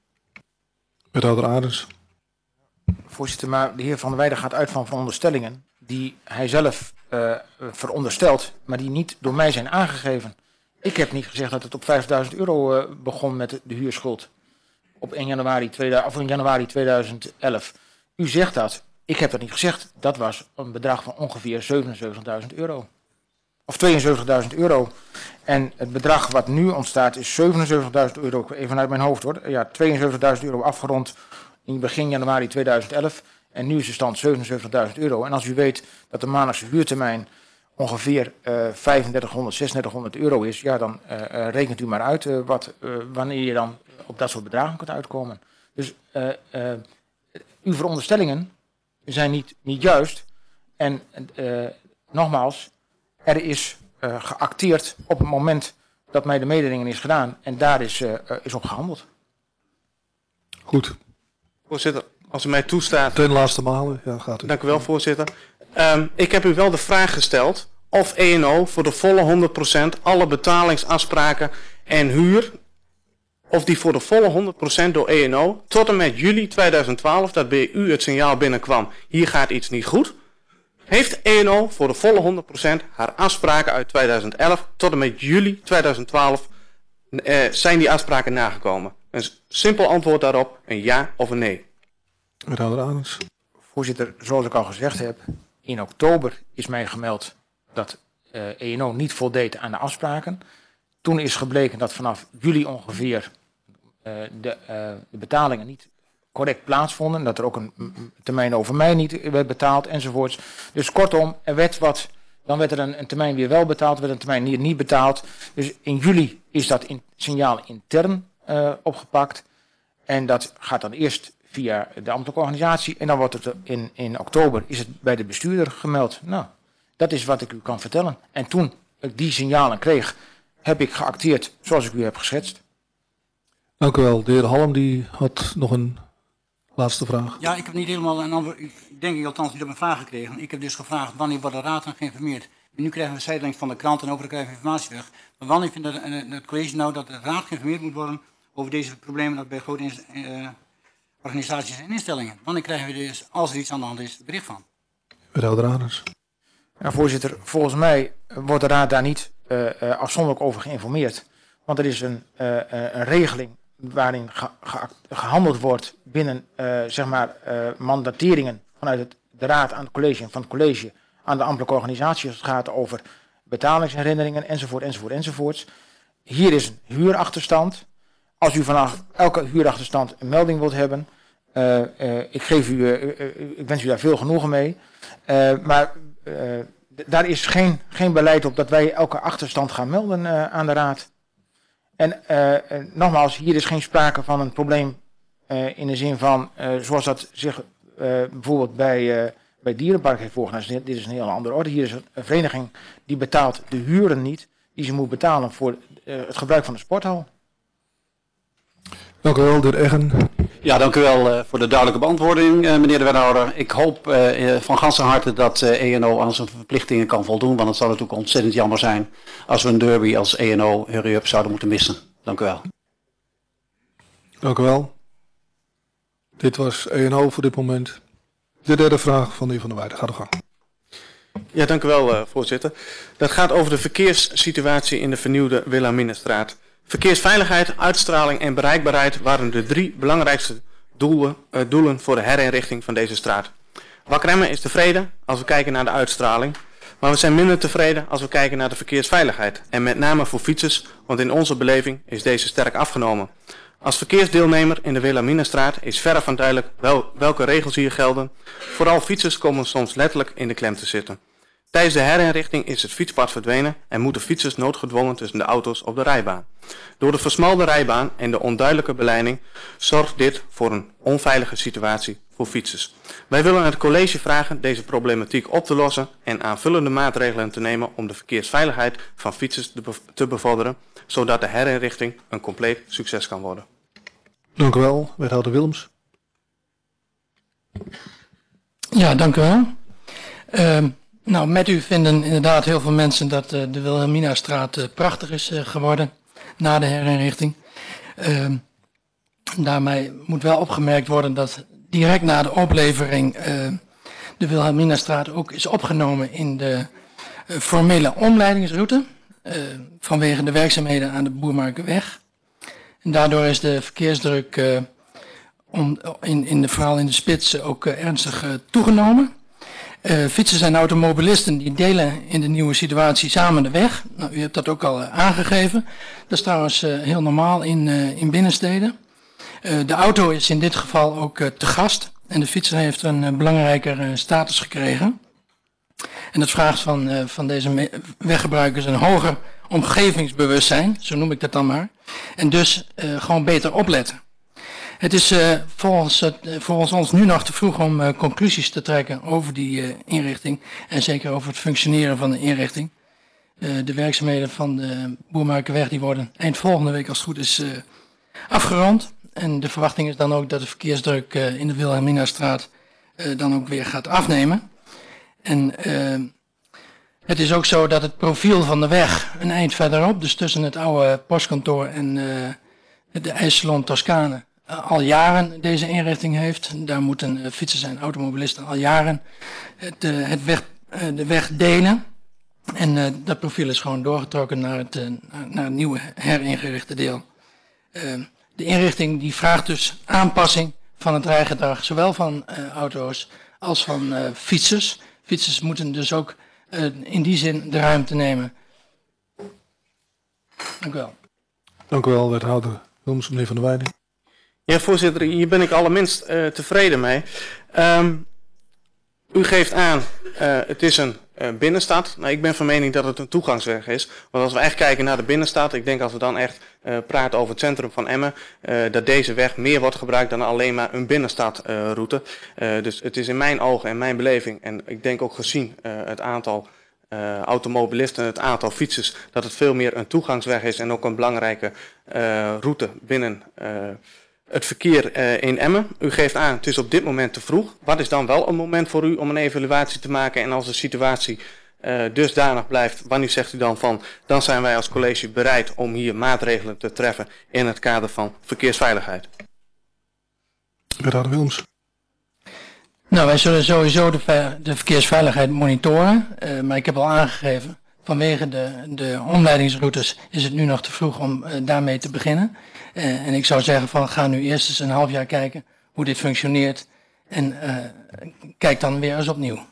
Wethouder Arends. Voorzitter, maar de heer Van der Weijden gaat uit van veronderstellingen die hij zelf uh, veronderstelt, maar die niet door mij zijn aangegeven. Ik heb niet gezegd dat het op vijftigduizend euro uh, begon met de, de huurschuld op één januari tweeduizend, of in januari tweeduizend elf. U zegt dat. Ik heb dat niet gezegd. Dat was een bedrag van ongeveer zevenenzeventigduizend euro. Of tweeënzeventigduizend euro. En het bedrag wat nu ontstaat is zevenenzeventigduizend euro. Even uit mijn hoofd hoor. Ja, tweeënzeventigduizend euro afgerond in begin januari tweeduizend elf. En nu is de stand zevenenzeventigduizend euro. En als u weet dat de maandelijkse huurtermijn ongeveer uh, vijfendertighonderd, zesendertighonderd euro is, ja, dan uh, uh, rekent u maar uit uh, wat, uh, wanneer je dan op dat soort bedragen kunt uitkomen. Dus uh, uh, uw veronderstellingen zijn niet, niet juist. En uh, nogmaals, er is uh, geacteerd op het moment dat mij de mededeling is gedaan. En daar is, uh, uh, is op gehandeld. Goed. Voorzitter, als u mij toestaat. Ten laatste malen, ja, gaat u. Dank u wel, voorzitter. Um, ik heb u wel de vraag gesteld of E en O voor de volle honderd procent alle betalingsafspraken en huur, of die voor de volle honderd procent door E en O tot en met juli tweeduizend twaalf, dat bij u het signaal binnenkwam, hier gaat iets niet goed, heeft E en O voor de volle honderd procent haar afspraken uit tweeduizend elf tot en met juli tweeduizend twaalf, uh, zijn die afspraken nagekomen? Een simpel antwoord daarop, een ja of een nee. Wethouder Arends. Voorzitter, zoals ik al gezegd heb, in oktober is mij gemeld dat uh, E en O niet voldeed aan de afspraken. Toen is gebleken dat vanaf juli ongeveer uh, de, uh, de betalingen niet correct plaatsvonden. Dat er ook een termijn over mij niet werd betaald enzovoorts. Dus kortom, er werd wat, dan werd er een, een termijn weer wel betaald, werd een termijn niet, niet betaald. Dus in juli is dat in, signaal intern uh, opgepakt. En dat gaat dan eerst via de ambtelijke organisatie. En dan wordt het in, in oktober is het bij de bestuurder gemeld. Nou, dat is wat ik u kan vertellen. En toen ik die signalen kreeg, heb ik geacteerd zoals ik u heb geschetst. Dank u wel. De heer Halm die had nog een laatste vraag. Ja, ik heb niet helemaal een antwoord. Ik denk ik althans niet op mijn vraag gekregen. Ik heb dus gevraagd wanneer wordt de raad dan geïnformeerd. En nu krijgen we zijdelings van de krant en over krijgen we informatie weg. Maar wanneer vindt het, het college nou dat de raad geïnformeerd moet worden over deze problemen dat bij grote uh, organisaties en instellingen? Wanneer krijgen we dus, als er iets aan de hand is, bericht van? Wethouder Arends. Ja, voorzitter, volgens mij wordt de raad daar niet uh, uh, afzonderlijk over geïnformeerd. Want er is een, uh, uh, een regeling waarin ge, ge, gehandeld wordt binnen uh, zeg maar, uh, mandateringen vanuit het, de raad aan het college en van het college aan de ambtelijke organisatie als het gaat over betalingsherinneringen enzovoort enzovoort enzovoorts. Hier is een huurachterstand. Als u vanaf elke huurachterstand een melding wilt hebben, uh, uh, ik, geef u, uh, uh, ik wens u daar veel genoegen mee. Uh, maar uh, d- daar is geen, geen beleid op dat wij elke achterstand gaan melden uh, aan de raad. En uh, uh, nogmaals, hier is geen sprake van een probleem uh, in de zin van, uh, zoals dat zich uh, bijvoorbeeld bij, uh, bij Dierenpark heeft voorgedaan. Dus dit is een hele andere orde. Hier is een vereniging die betaalt de huren niet, die ze moet betalen voor uh, het gebruik van de sporthal. Dank u wel, de heer Eggen. Ja, dank u wel uh, voor de duidelijke beantwoording, uh, meneer de wethouder. Ik hoop uh, van ganse harte dat uh, E en O aan zijn verplichtingen kan voldoen, want het zou natuurlijk ontzettend jammer zijn als we een derby als E en O hurry-up zouden moeten missen. Dank u wel. Dank u wel. Dit was E en O voor dit moment. De derde vraag van de heer Van der Weijden. Ga de gang. Ja, dank u wel, uh, voorzitter. Dat gaat over de verkeerssituatie in de vernieuwde Wilhelminastraat. Verkeersveiligheid, uitstraling en bereikbaarheid waren de drie belangrijkste doelen, uh, doelen voor de herinrichting van deze straat. Wakremmen is tevreden als we kijken naar de uitstraling, maar we zijn minder tevreden als we kijken naar de verkeersveiligheid. En met name voor fietsers, want in onze beleving is deze sterk afgenomen. Als verkeersdeelnemer in de Wilhelminastraat is verre van duidelijk wel, welke regels hier gelden. Vooral fietsers komen soms letterlijk in de klem te zitten. Tijdens de herinrichting is het fietspad verdwenen en moeten fietsers noodgedwongen tussen de auto's op de rijbaan. Door de versmalde rijbaan en de onduidelijke beleiding zorgt dit voor een onveilige situatie voor fietsers. Wij willen het college vragen deze problematiek op te lossen en aanvullende maatregelen te nemen om de verkeersveiligheid van fietsers te bevorderen, zodat de herinrichting een compleet succes kan worden. Dank u wel, wethouder Willems. Ja, dank u wel. Uh, nou, met u vinden inderdaad heel veel mensen dat uh, de Wilhelminastraat uh, prachtig is uh, geworden na de herinrichting. Uh, daarmee moet wel opgemerkt worden dat direct na de oplevering uh, de Wilhelminastraat ook is opgenomen in de uh, formele omleidingsroute uh, vanwege de werkzaamheden aan de Boermarkenweg. En daardoor is de verkeersdruk uh, om, in, in de, vooral in de spits ook uh, ernstig uh, toegenomen. Uh, fietsers en automobilisten die delen in de nieuwe situatie samen de weg. Nou, u hebt dat ook al uh, aangegeven. Dat is trouwens uh, heel normaal in, uh, in binnensteden. Uh, de auto is in dit geval ook uh, te gast. En de fietser heeft een uh, belangrijker uh, status gekregen. En dat vraagt van, uh, van deze weggebruikers een hoger omgevingsbewustzijn. Zo noem ik dat dan maar. En dus uh, gewoon beter opletten. Het is uh, volgens, uh, volgens ons nu nog te vroeg om uh, conclusies te trekken over die uh, inrichting. En zeker over het functioneren van de inrichting. Uh, de werkzaamheden van de Boermarkenweg die worden eind volgende week als het goed is uh, afgerond. En de verwachting is dan ook dat de verkeersdruk uh, in de Wilhelminastraat uh, dan ook weer gaat afnemen. En uh, het is ook zo dat het profiel van de weg een eind verderop, dus tussen het oude postkantoor en uh, de IJssalon Toscane, uh, al jaren deze inrichting heeft. Daar moeten uh, fietsers en automobilisten al jaren het, uh, het weg, uh, de weg delen. En uh, dat profiel is gewoon doorgetrokken naar het, uh, naar het nieuwe heringerichte deel. Uh, de inrichting die vraagt dus aanpassing van het rijgedrag, zowel van uh, auto's als van uh, fietsers. Fietsers moeten dus ook uh, in die zin de ruimte nemen. Dank u wel. Dank u wel, wethouder Wilms, meneer Van der Weijden. Ja, voorzitter, hier ben ik allerminst uh, tevreden mee. Um, u geeft aan, uh, het is een uh, binnenstad. Nou, ik ben van mening dat het een toegangsweg is. Want als we echt kijken naar de binnenstad, ik denk als we dan echt uh, praten over het centrum van Emmen, uh, dat deze weg meer wordt gebruikt dan alleen maar een binnenstadroute. Uh, dus het is in mijn ogen en mijn beleving, en ik denk ook gezien uh, het aantal uh, automobilisten en het aantal fietsers, dat het veel meer een toegangsweg is en ook een belangrijke uh, route binnen uh, het verkeer uh, in Emmen. U geeft aan, het is op dit moment te vroeg. Wat is dan wel een moment voor u om een evaluatie te maken? En als de situatie uh, dusdanig blijft, wanneer zegt u dan van, dan zijn wij als college bereid om hier maatregelen te treffen in het kader van verkeersveiligheid? Wethouder Wilms. Nou, wij zullen sowieso de, ver, de verkeersveiligheid monitoren. Uh, maar ik heb al aangegeven, vanwege de, de omleidingsroutes is het nu nog te vroeg om uh, daarmee te beginnen. Uh, en ik zou zeggen van ga nu eerst eens een half jaar kijken hoe dit functioneert. En uh, kijk dan weer eens opnieuw.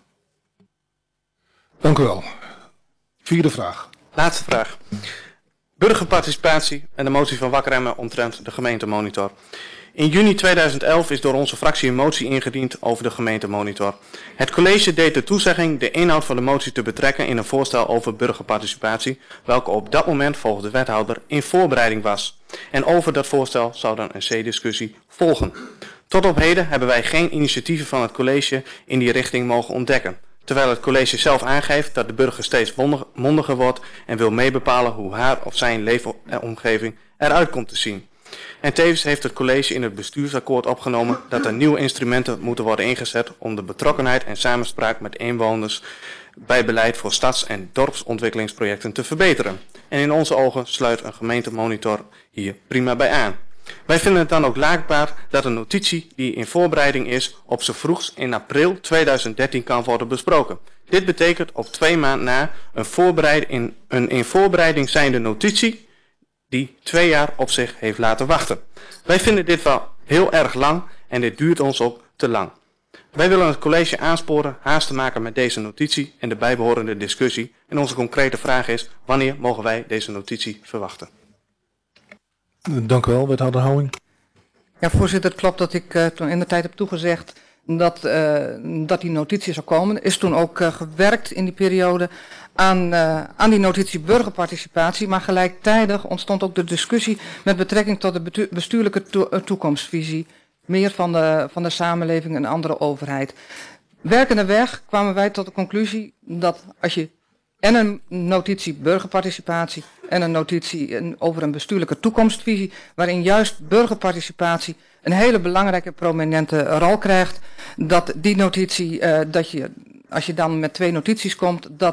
Dank u wel. Vierde vraag. Laatste vraag. Burgerparticipatie en de motie van Wakker Emmen omtrent de gemeentemonitor. In juni tweeduizend elf is door onze fractie een motie ingediend over de gemeentemonitor. Het college deed de toezegging de inhoud van de motie te betrekken in een voorstel over burgerparticipatie, welke op dat moment volgens de wethouder in voorbereiding was. En over dat voorstel zou dan een C-discussie volgen. Tot op heden hebben wij geen initiatieven van het college in die richting mogen ontdekken. Terwijl het college zelf aangeeft dat de burger steeds mondiger wordt en wil meebepalen hoe haar of zijn leefomgeving eruit komt te zien. En tevens heeft het college in het bestuursakkoord opgenomen dat er nieuwe instrumenten moeten worden ingezet om de betrokkenheid en samenspraak met inwoners bij beleid voor stads- en dorpsontwikkelingsprojecten te verbeteren. En in onze ogen sluit een gemeentemonitor hier prima bij aan. Wij vinden het dan ook laakbaar dat een notitie die in voorbereiding is op z'n vroegst in april tweeduizend dertien kan worden besproken. Dit betekent op twee maanden na een, voorbereiding, een in voorbereiding zijnde notitie die twee jaar op zich heeft laten wachten. Wij vinden dit wel heel erg lang en dit duurt ons ook te lang. Wij willen het college aansporen haast te maken met deze notitie en de bijbehorende discussie. En onze concrete vraag is, wanneer mogen wij deze notitie verwachten? Dank u wel, wethouder Houwing. Ja, voorzitter, het klopt dat ik uh, toen in de tijd heb toegezegd dat, uh, dat die notitie zou komen. Er is toen ook uh, gewerkt in die periode aan, uh, aan die notitie burgerparticipatie, maar gelijktijdig ontstond ook de discussie met betrekking tot de bestuurlijke to toekomstvisie, meer van de, van de samenleving en andere overheid. Werkende weg kwamen wij tot de conclusie dat als je en een notitie burgerparticipatie en een notitie over een bestuurlijke toekomstvisie, waarin juist burgerparticipatie een hele belangrijke prominente rol krijgt, dat die notitie, uh, dat je, als je dan met twee notities komt, dat dat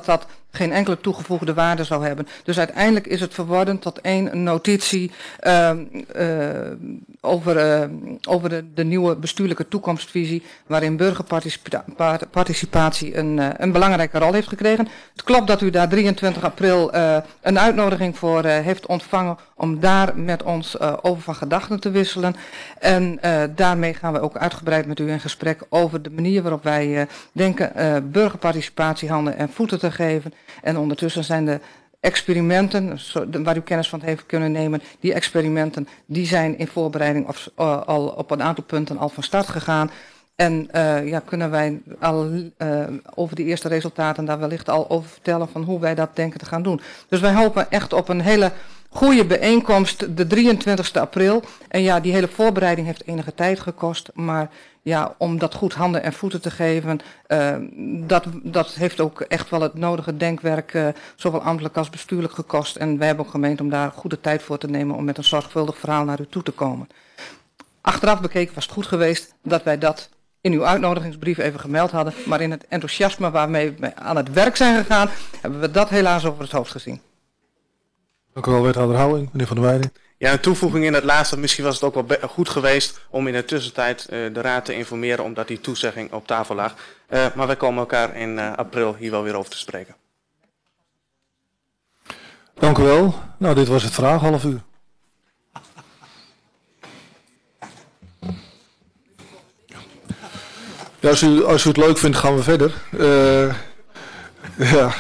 geen enkele toegevoegde waarde zou hebben. Dus uiteindelijk is het verworden tot één notitie uh, uh, over, uh, over de, de nieuwe bestuurlijke toekomstvisie, waarin burgerparticipatie een, uh, een belangrijke rol heeft gekregen. Het klopt dat u daar drieëntwintig april uh, een uitnodiging voor uh, heeft ontvangen om daar met ons uh, over van gedachten te wisselen. En uh, daarmee gaan we ook uitgebreid met u in gesprek over de manier waarop wij uh, denken uh, burgerparticipatie handen en voeten te geven. En ondertussen zijn de experimenten, waar u kennis van heeft kunnen nemen, die experimenten die zijn in voorbereiding of, uh, al op een aantal punten al van start gegaan. En uh, ja, kunnen wij al uh, over die eerste resultaten daar wellicht al over vertellen van hoe wij dat denken te gaan doen. Dus wij hopen echt op een hele goede bijeenkomst de drieëntwintigste april. En ja, die hele voorbereiding heeft enige tijd gekost, maar ja, om dat goed handen en voeten te geven, uh, dat, dat heeft ook echt wel het nodige denkwerk, uh, zowel ambtelijk als bestuurlijk gekost. En wij hebben ook gemeend om daar goede tijd voor te nemen om met een zorgvuldig verhaal naar u toe te komen. Achteraf bekeken was het goed geweest dat wij dat in uw uitnodigingsbrief even gemeld hadden, maar in het enthousiasme waarmee we aan het werk zijn gegaan, hebben we dat helaas over het hoofd gezien. Dank u wel, wethouder Houwing. Meneer Van der Weijden. Ja, een toevoeging in het laatste. Misschien was het ook wel goed geweest om in de tussentijd uh, de raad te informeren, omdat die toezegging op tafel lag. Uh, maar wij komen elkaar in uh, april hier wel weer over te spreken. Dank u wel. Nou, dit was het vraag half uur. Ja, als u, als u het leuk vindt, gaan we verder. Uh, ja.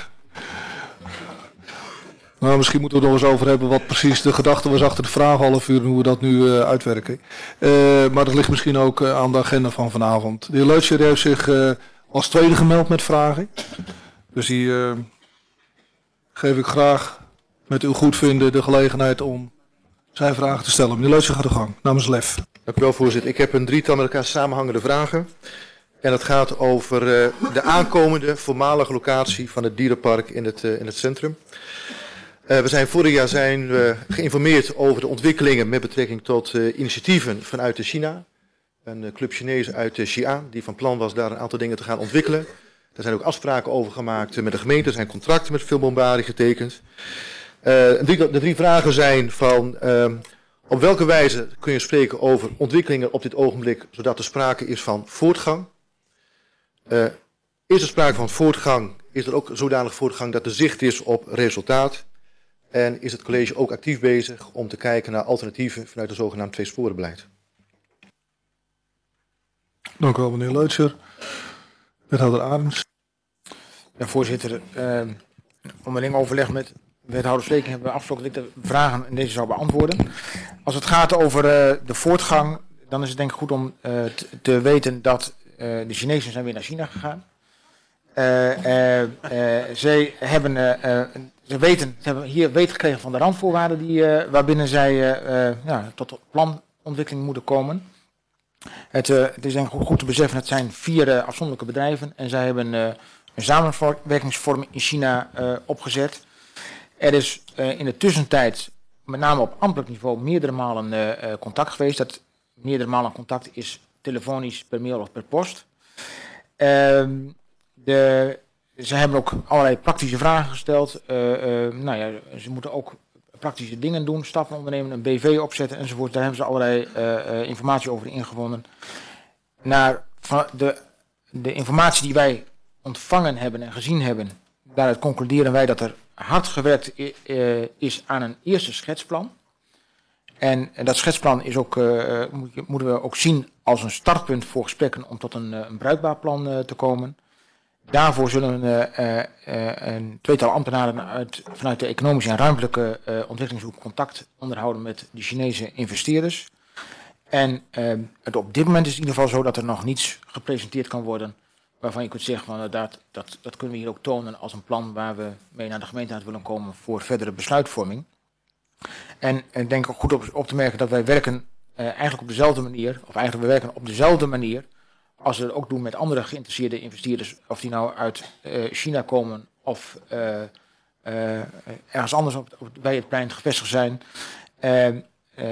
Nou, misschien moeten we het nog eens over hebben wat precies de gedachte was achter de vraag half uur en hoe we dat nu uh, uitwerken. Uh, maar dat ligt misschien ook uh, aan de agenda van vanavond. De heer Leutscher heeft zich uh, als tweede gemeld met vragen. Dus die uh, geef ik graag met uw goedvinden de gelegenheid om zijn vragen te stellen. Meneer Leutscher, gaat de gang. Namens L E F. Dank u wel, voorzitter. Ik heb een drietal met elkaar samenhangende vragen. En dat gaat over uh, de aankomende voormalige locatie van het dierenpark in het, uh, in het centrum. Uh, we zijn vorig jaar zijn we geïnformeerd over de ontwikkelingen met betrekking tot uh, initiatieven vanuit de China. Een uh, club Chinezen uit de Xi'an die van plan was daar een aantal dingen te gaan ontwikkelen. Daar zijn ook afspraken over gemaakt uh, met de gemeente. Er zijn contracten met Filmbombari getekend. Uh, drie, de drie vragen zijn van uh, op welke wijze kun je spreken over ontwikkelingen op dit ogenblik, zodat er sprake is van voortgang. Uh, is er sprake van voortgang, is er ook zodanig voortgang dat er zicht is op resultaat. En is het college ook actief bezig om te kijken naar alternatieven vanuit het zogenaamd tweesporenbeleid. Dank u wel, meneer Leutscher. Wethouder Adams. Ja, voorzitter, uh, onderling overleg met wethouder Sleking hebben we afgesproken dat ik de vragen in deze zou beantwoorden. Als het gaat over uh, de voortgang, dan is het denk ik goed om uh, te, te weten dat uh, de Chinezen zijn weer naar China gegaan. Uh, uh, uh, zij hebben, uh, uh, ze weten, ze hebben hier weet gekregen van de randvoorwaarden die, uh, waarbinnen zij uh, uh, ja, tot planontwikkeling moeten komen. Het, uh, het is denk ik goed te beseffen, het zijn vier uh, afzonderlijke bedrijven en zij hebben uh, een samenwerkingsvorm in China uh, opgezet. Er is uh, in de tussentijd, met name op ambtelijk niveau, meerdere malen uh, uh, contact geweest. Dat meerdere malen contact is telefonisch, per mail of per post. Uh, de, ze hebben ook allerlei praktische vragen gesteld. Uh, uh, nou ja, ze moeten ook praktische dingen doen, stappen ondernemen, een B V opzetten enzovoort. Daar hebben ze allerlei uh, uh, informatie over ingewonnen. Naar de, de informatie die wij ontvangen hebben en gezien hebben, daaruit concluderen wij dat er hard gewerkt uh, is aan een eerste schetsplan. En, en dat schetsplan is ook, uh, moet, moeten we ook zien als een startpunt voor gesprekken om tot een, een bruikbaar plan uh, te komen. Daarvoor zullen we uh, uh, een tweetal ambtenaren uit, vanuit de economische en ruimtelijke uh, ontwikkelingshoek contact onderhouden met de Chinese investeerders. En uh, het op dit moment is het in ieder geval zo dat er nog niets gepresenteerd kan worden waarvan je kunt zeggen van inderdaad, dat, dat kunnen we hier ook tonen als een plan waar we mee naar de gemeenteraad willen komen voor verdere besluitvorming. En ik denk ook goed op, op te merken dat wij werken uh, eigenlijk op dezelfde manier, of eigenlijk we werken op dezelfde manier als we het ook doen met andere geïnteresseerde investeerders, of die nou uit uh, China komen of uh, uh, ergens anders op, op, bij het plein gevestigd zijn. Uh, uh,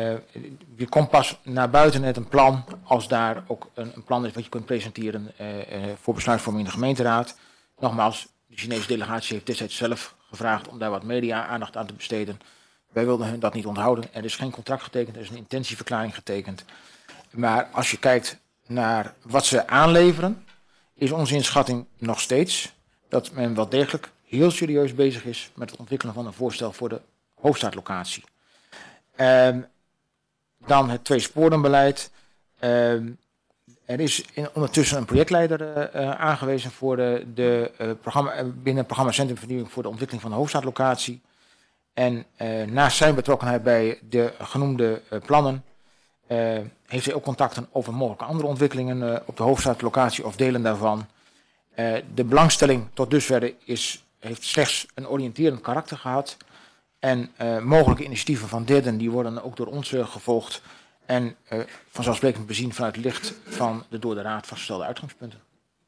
je komt pas naar buiten met een plan als daar ook een, een plan is wat je kunt presenteren uh, uh, voor besluitvorming in de gemeenteraad. Nogmaals, de Chinese delegatie heeft destijds zelf gevraagd om daar wat media-aandacht aan te besteden. Wij wilden hun dat niet onthouden. Er is geen contract getekend, er is een intentieverklaring getekend. Maar als je kijkt naar wat ze aanleveren, is onze inschatting nog steeds dat men wel degelijk heel serieus bezig is met het ontwikkelen van een voorstel voor de hoofdstadlocatie. Um, dan het tweesporenbeleid. Um, er is in, ondertussen een projectleider uh, uh, aangewezen voor de, de, uh, programma, uh, binnen het programma Centrum Vernieuwing voor de ontwikkeling van de hoofdstadlocatie. En uh, naast zijn betrokkenheid bij de genoemde uh, plannen uh, heeft hij ook contacten over mogelijke andere ontwikkelingen uh, op de hoofdstadlocatie of delen daarvan. Uh, de belangstelling tot dusver is, heeft slechts een oriënterend karakter gehad. En uh, mogelijke initiatieven van derden die worden ook door ons uh, gevolgd. En uh, vanzelfsprekend bezien vanuit het licht van de door de Raad vastgestelde uitgangspunten.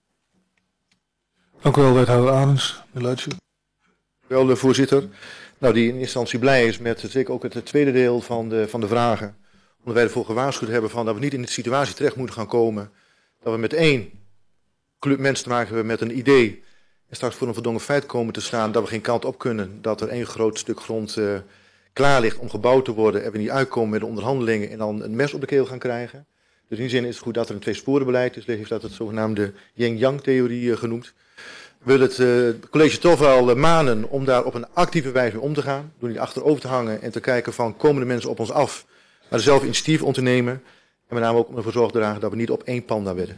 Dank u wel, wethouder Arends. Wel, de voorzitter. Nou, die in eerste instantie blij is met zeker ook het tweede deel van de, van de vragen. Omdat wij ervoor gewaarschuwd hebben van dat we niet in de situatie terecht moeten gaan komen. Dat we met één club mensen te maken hebben met een idee. En straks voor een verdongen feit komen te staan dat we geen kant op kunnen. Dat er één groot stuk grond uh, klaar ligt om gebouwd te worden. En we niet uitkomen met de onderhandelingen en dan een mes op de keel gaan krijgen. Dus in die zin is het goed dat er een tweesporenbeleid is. Heeft dat het zogenaamde yin-yang-theorie uh, genoemd. We willen het uh, college toch wel uh, manen om daar op een actieve wijze mee om te gaan. Door niet achterover te hangen en te kijken van komen de mensen op ons af. Maar zelf initiatief ondernemen. En met name ook om ervoor zorg te dragen dat we niet op één panda wedden.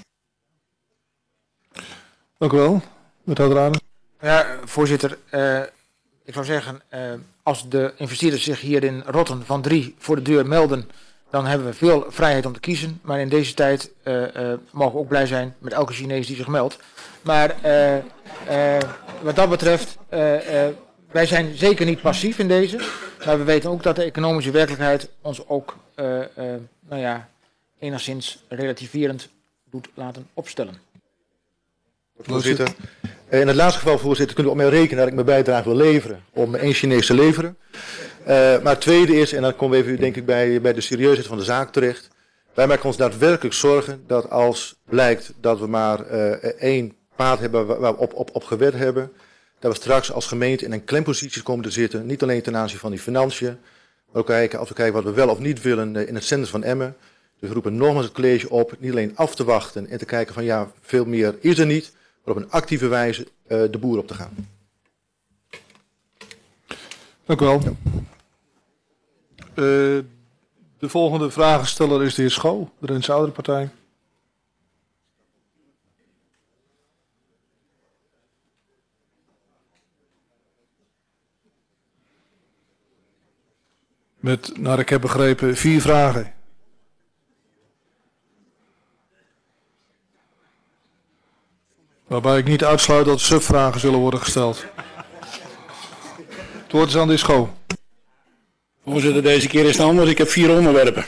Dank u wel. Wethouder Arends. Ja, voorzitter. Uh, ik zou zeggen, uh, als de investeerders zich hier in rotten van drie voor de deur melden, dan hebben we veel vrijheid om te kiezen. Maar in deze tijd uh, uh, mogen we ook blij zijn met elke Chinees die zich meldt. Maar uh, uh, wat dat betreft, uh, uh, wij zijn zeker niet passief in deze. Maar we weten ook dat de economische werkelijkheid ons ook uh, uh, nou ja, enigszins relativerend doet laten opstellen. Voorzitter. In het laatste geval, voorzitter, kunt u op mij rekenen dat ik mijn bijdrage wil leveren om één Chinees te leveren. Uh, maar het tweede is, en dan komen we even denk ik bij, bij de serieusheid van de zaak terecht. Wij maken ons daadwerkelijk zorgen dat als blijkt dat we maar uh, één paard hebben waar we op, op, op gewet hebben, dat we straks als gemeente in een klempositie komen te zitten. Niet alleen ten aanzien van die financiën, maar ook kijken, als we kijken wat we wel of niet willen uh, in het centrum van Emmen. Dus we roepen nogmaals het college op, niet alleen af te wachten en te kijken van ja, veel meer is er niet, maar op een actieve wijze uh, de boer op te gaan. Dank u wel. Ja. Uh, de volgende vragensteller is de heer Schoo, de Rentse Ouderenpartij. Met, naar ik heb begrepen, vier vragen. Waarbij ik niet uitsluit dat subvragen zullen worden gesteld. Het woord is aan de heer Schoo. Voorzitter, deze keer is het anders. Ik heb vier onderwerpen.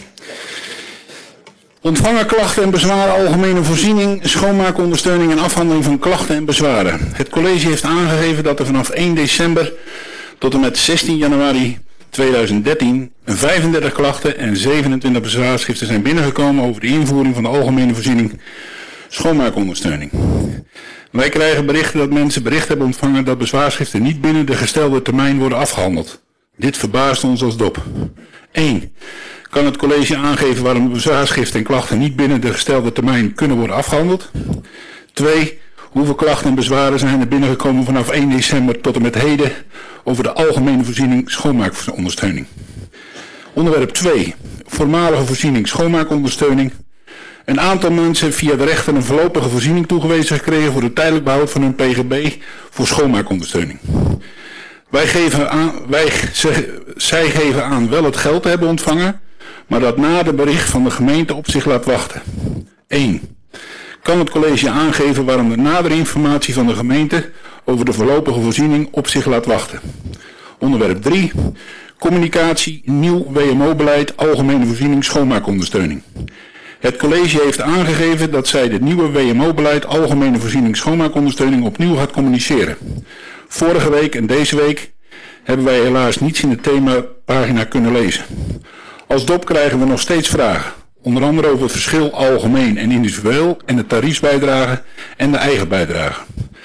Ontvangen klachten en bezwaren, algemene voorziening, schoonmaakondersteuning en afhandeling van klachten en bezwaren. Het college heeft aangegeven dat er vanaf één december tot en met zestien januari tweeduizend dertien vijfendertig klachten en zevenentwintig bezwaarschriften zijn binnengekomen over de invoering van de algemene voorziening schoonmaakondersteuning. Wij krijgen berichten dat mensen bericht hebben ontvangen dat bezwaarschriften niet binnen de gestelde termijn worden afgehandeld. Dit verbaast ons als dop. één. Kan het college aangeven waarom bezwaarschriften en klachten niet binnen de gestelde termijn kunnen worden afgehandeld? twee. Hoeveel klachten en bezwaren zijn er binnengekomen vanaf één december tot en met heden over de algemene voorziening schoonmaakondersteuning? Onderwerp twee. Voormalige voorziening schoonmaakondersteuning. Een aantal mensen heeft via de rechter een voorlopige voorziening toegewezen gekregen voor het tijdelijk behoud van hun P G B voor schoonmaakondersteuning. Wij geven aan, wij, ze, zij geven aan wel het geld te hebben ontvangen, maar dat na de bericht van de gemeente op zich laat wachten. één. Kan het college aangeven waarom de nadere informatie van de gemeente over de voorlopige voorziening op zich laat wachten? Onderwerp drie. Communicatie, nieuw W M O-beleid, algemene voorziening, schoonmaakondersteuning. Het college heeft aangegeven dat zij dit nieuwe W M O-beleid, algemene voorziening, schoonmaakondersteuning opnieuw gaat communiceren. Vorige week en deze week hebben wij helaas niets in de themapagina kunnen lezen. Als dop krijgen we nog steeds vragen. Onder andere over het verschil algemeen en individueel en de tariefsbijdrage en de eigen bijdrage.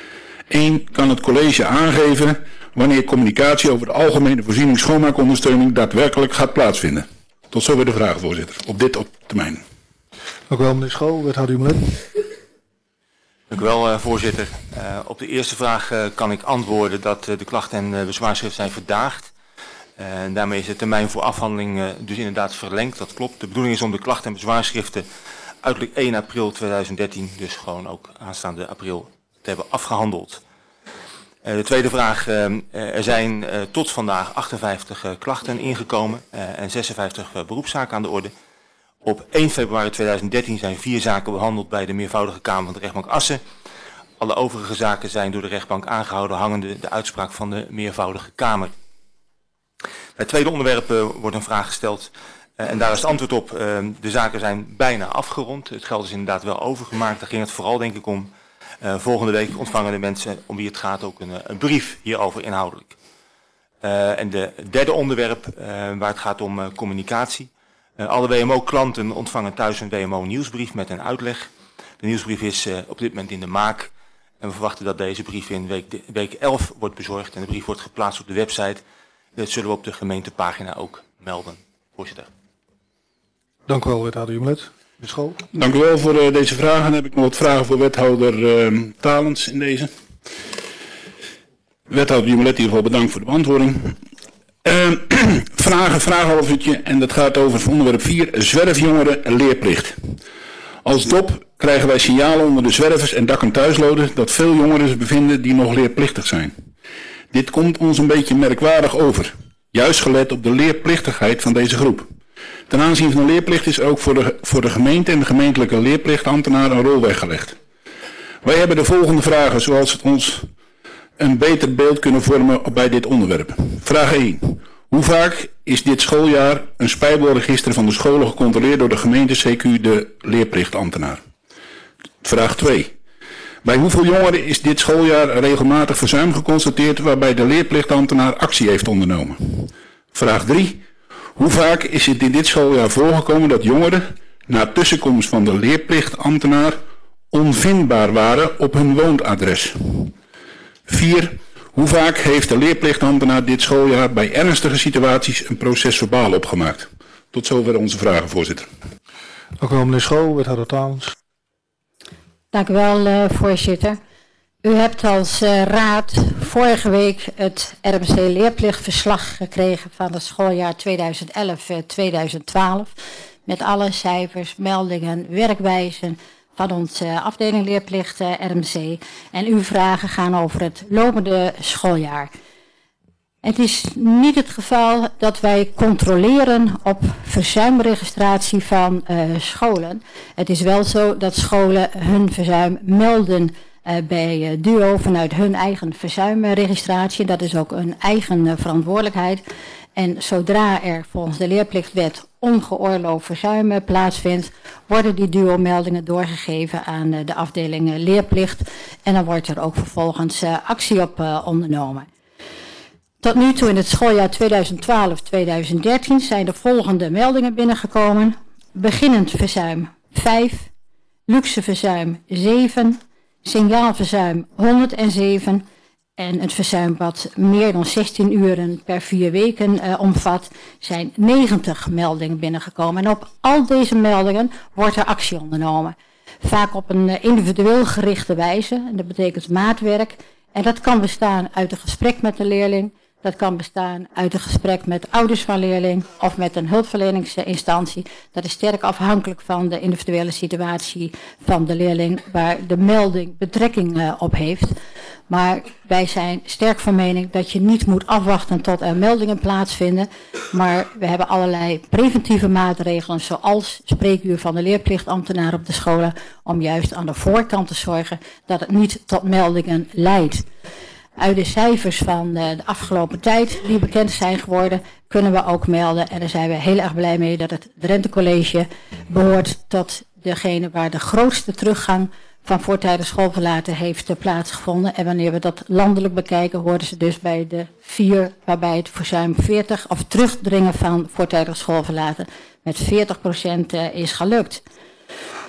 één. Kan het college aangeven wanneer communicatie over de algemene voorziening schoonmaakondersteuning daadwerkelijk gaat plaatsvinden? Tot zover de vraag, voorzitter. Op dit op termijn. Dank u wel, meneer Schoo. Wethouder Jumelet. Dank u wel, uh, voorzitter. Uh, op de eerste vraag uh, kan ik antwoorden dat uh, de klachten en uh, bezwaarschriften zijn verdaagd. Uh, en daarmee is de termijn voor afhandeling uh, dus inderdaad verlengd. Dat klopt. De bedoeling is om de klachten en bezwaarschriften uiterlijk één april tweeduizend dertien, dus gewoon ook aanstaande april, te hebben afgehandeld. Uh, de tweede vraag. Uh, er zijn uh, tot vandaag achtenvijftig uh, klachten ingekomen uh, en zesenvijftig uh, beroepszaken aan de orde. Op één februari tweeduizend dertien zijn vier zaken behandeld bij de meervoudige Kamer van de rechtbank Assen. Alle overige zaken zijn door de rechtbank aangehouden hangende de uitspraak van de meervoudige Kamer. Bij het tweede onderwerp uh, wordt een vraag gesteld uh, en daar is het antwoord op. Uh, de zaken zijn bijna afgerond. Het geld is inderdaad wel overgemaakt. Daar ging het vooral denk ik om. Uh, volgende week ontvangen de mensen om wie het gaat ook een, een brief hierover inhoudelijk. Uh, en de derde onderwerp uh, waar het gaat om uh, communicatie. Uh, alle W M O-klanten ontvangen thuis een W M O-nieuwsbrief met een uitleg. De nieuwsbrief is uh, op dit moment in de maak. En we verwachten dat deze brief in week, de, week elf wordt bezorgd. En de brief wordt geplaatst op de website. Dat zullen we op de gemeentepagina ook melden. Voorzitter. Dank u wel, wethouder Jumelet. De school. Dank u wel voor uh, deze vragen. Dan heb ik nog wat vragen voor wethouder uh, Talens in deze. Wethouder Jumelet, in ieder geval bedankt voor de beantwoording. Uh, vragen, vragenhalvertje. En dat gaat over het onderwerp vier, zwerfjongeren leerplicht. Als D O P krijgen wij signalen onder de zwervers en dak- en thuisloden dat veel jongeren zich bevinden die nog leerplichtig zijn. Dit komt ons een beetje merkwaardig over. Juist gelet op de leerplichtigheid van deze groep. Ten aanzien van de leerplicht is ook voor de, voor de gemeente en de gemeentelijke leerplichtambtenaar een rol weggelegd. Wij hebben de volgende vragen zoals het ons een beter beeld kunnen vormen bij dit onderwerp. Vraag één. Hoe vaak is dit schooljaar een spijbelregister van de scholen gecontroleerd door de gemeente C Q de leerplichtambtenaar? Vraag twee. Bij hoeveel jongeren is dit schooljaar regelmatig verzuim geconstateerd waarbij de leerplichtambtenaar actie heeft ondernomen? Vraag drie. Hoe vaak is het in dit schooljaar voorgekomen dat jongeren na tussenkomst van de leerplichtambtenaar onvindbaar waren op hun woonadres? vier. Hoe vaak heeft de leerplichtambtenaar dit schooljaar bij ernstige situaties een proces verbaal opgemaakt? Tot zover onze vragen, voorzitter. Dank u wel, meneer Schoo. Wethouder Talens. Dank u wel, uh, voorzitter. U hebt als uh, raad vorige week het R M C leerplichtverslag gekregen van het schooljaar tweeduizend elf tweeduizend twaalf. Met alle cijfers, meldingen, werkwijzen van onze uh, afdeling leerplicht uh, R M C. En uw vragen gaan over het lopende schooljaar. Het is niet het geval dat wij controleren op verzuimregistratie van uh, scholen. Het is wel zo dat scholen hun verzuim melden uh, bij uh, DUO vanuit hun eigen verzuimregistratie. Dat is ook een eigen uh, verantwoordelijkheid. En zodra er volgens de leerplichtwet ongeoorloofd verzuim uh, plaatsvindt, worden die DUO-meldingen doorgegeven aan uh, de afdeling uh, leerplicht. En dan wordt er ook vervolgens uh, actie op uh, ondernomen. Tot nu toe in het schooljaar tweeduizend twaalf tweeduizend dertien zijn de volgende meldingen binnengekomen. Beginnend verzuim vijf, luxe verzuim zeven, signaalverzuim honderdzeven en het verzuim wat meer dan zestien uren per vier weken uh, omvat, zijn negentig meldingen binnengekomen. En op al deze meldingen wordt er actie ondernomen. Vaak op een uh, individueel gerichte wijze, en dat betekent maatwerk. En dat kan bestaan uit een gesprek met de leerling. Dat kan bestaan uit een gesprek met ouders van leerling of met een hulpverleningsinstantie. Dat is sterk afhankelijk van de individuele situatie van de leerling waar de melding betrekking uh, op heeft. Maar wij zijn sterk van mening dat je niet moet afwachten tot er meldingen plaatsvinden. Maar we hebben allerlei preventieve maatregelen zoals spreekuur van de leerplichtambtenaar op de scholen. Om juist aan de voorkant te zorgen dat het niet tot meldingen leidt. Uit de cijfers van de afgelopen tijd die bekend zijn geworden, kunnen we ook melden. En daar zijn we heel erg blij mee dat het Drenthe College behoort tot degene waar de grootste teruggang van voortijdig schoolverlaten heeft plaatsgevonden. En wanneer we dat landelijk bekijken, horen ze dus bij de vier waarbij het verzuim veertig of terugdringen van voortijdig schoolverlaten met veertig procent is gelukt.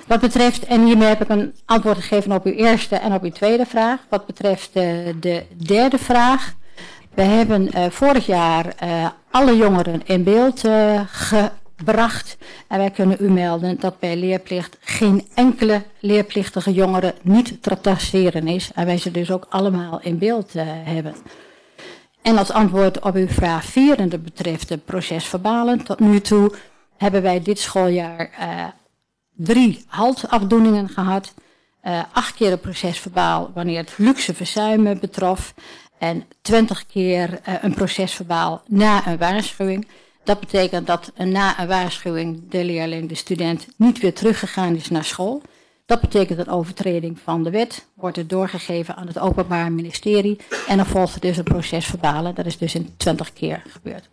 Wat betreft, en hiermee heb ik een antwoord gegeven op uw eerste en op uw tweede vraag. Wat betreft de, de derde vraag. We hebben uh, vorig jaar uh, alle jongeren in beeld uh, gebracht. En wij kunnen u melden dat bij leerplicht geen enkele leerplichtige jongere niet te traceren is. En wij ze dus ook allemaal in beeld uh, hebben. En als antwoord op uw vraag vier, en dat betreft de procesverbalen. Tot nu toe hebben wij dit schooljaar uh, drie haltafdoeningen gehad. Uh, acht keer een procesverbaal wanneer het luxe verzuimen betrof. En twintig keer uh, een procesverbaal na een waarschuwing. Dat betekent dat uh, na een waarschuwing de leerling, de student, niet weer teruggegaan is naar school. Dat betekent een overtreding van de wet. Wordt het doorgegeven aan het Openbaar Ministerie. En dan volgt er dus een procesverbalen. Dat is dus in twintig keer gebeurd.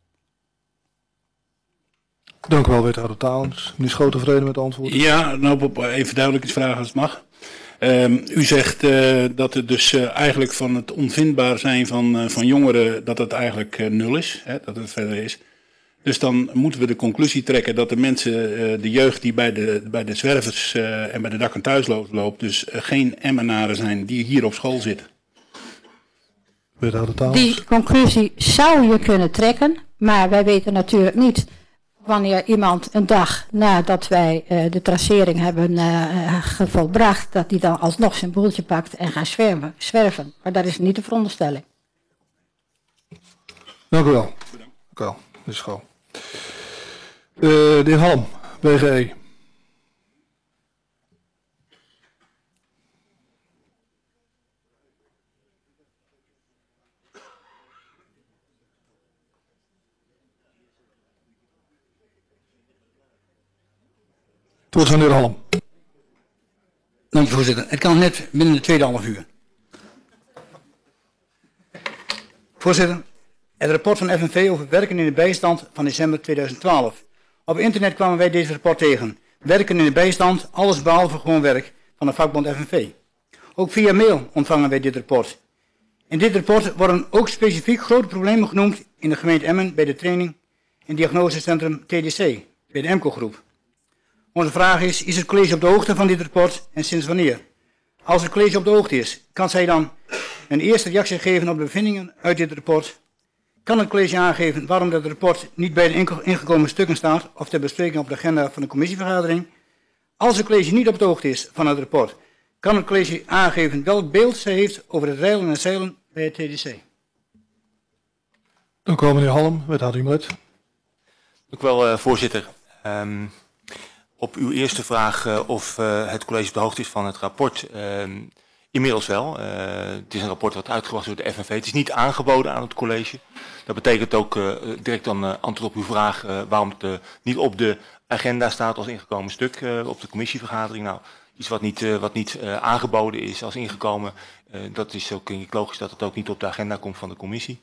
Dank u wel, wethouder Talens. Meneer Schoot, tevreden met het antwoord? Ja, nou op even duidelijkheidsvraag als het mag. Um, u zegt uh, dat het dus uh, eigenlijk van het onvindbaar zijn van, uh, van jongeren, dat het eigenlijk uh, nul is, hè, dat het verder is. Dus dan moeten we de conclusie trekken dat de mensen, uh, de jeugd die bij de, bij de zwervers uh, en bij de dak- en thuisloos loopt, dus uh, geen Emmenaren zijn die hier op school zitten. Wethouder Talens. Die conclusie zou je kunnen trekken, maar wij weten natuurlijk niet wanneer iemand een dag nadat wij uh, de tracering hebben uh, volbracht, dat hij dan alsnog zijn boeltje pakt en gaat zwerven. zwerven. Maar dat is niet de veronderstelling. Dank u wel. Dank u wel, meneer Schoo. Uh, de heer Halm, W G E. Tot aan de heer Halm. Dank u, voorzitter. Het kan net binnen de tweede half uur. Voorzitter, het rapport van F N V over werken in de bijstand van december tweeduizend twaalf. Op internet kwamen wij deze rapport tegen. Werken in de bijstand, alles behalve gewoon werk, van de vakbond F N V. Ook via mail ontvangen wij dit rapport. In dit rapport worden ook specifiek grote problemen genoemd in de gemeente Emmen bij de training en diagnosecentrum T D C, bij de EMCO-groep. Onze vraag is, is het college op de hoogte van dit rapport en sinds wanneer? Als het college op de hoogte is, kan zij dan een eerste reactie geven op de bevindingen uit dit rapport? Kan het college aangeven waarom dat rapport niet bij de ingekomen stukken staat of ter bespreking op de agenda van de commissievergadering? Als het college niet op de hoogte is van het rapport, kan het college aangeven welk beeld zij heeft over het reilen en zeilen bij het T D C? Dank u wel, meneer Halm. Wethouder Imlet. Dank u wel, uh, voorzitter. Um, op uw eerste vraag uh, of uh, het college op de hoogte is van het rapport. Uh, inmiddels wel. Uh, het is een rapport wat uitgebracht is door de F N V. Het is niet aangeboden aan het college. Dat betekent ook uh, direct dan uh, antwoord op uw vraag uh, waarom het uh, niet op de agenda staat als ingekomen stuk uh, op de commissievergadering. Nou, iets wat niet, uh, wat niet uh, aangeboden is als ingekomen. Uh, dat is ook denk ik logisch dat het ook niet op de agenda komt van de commissie.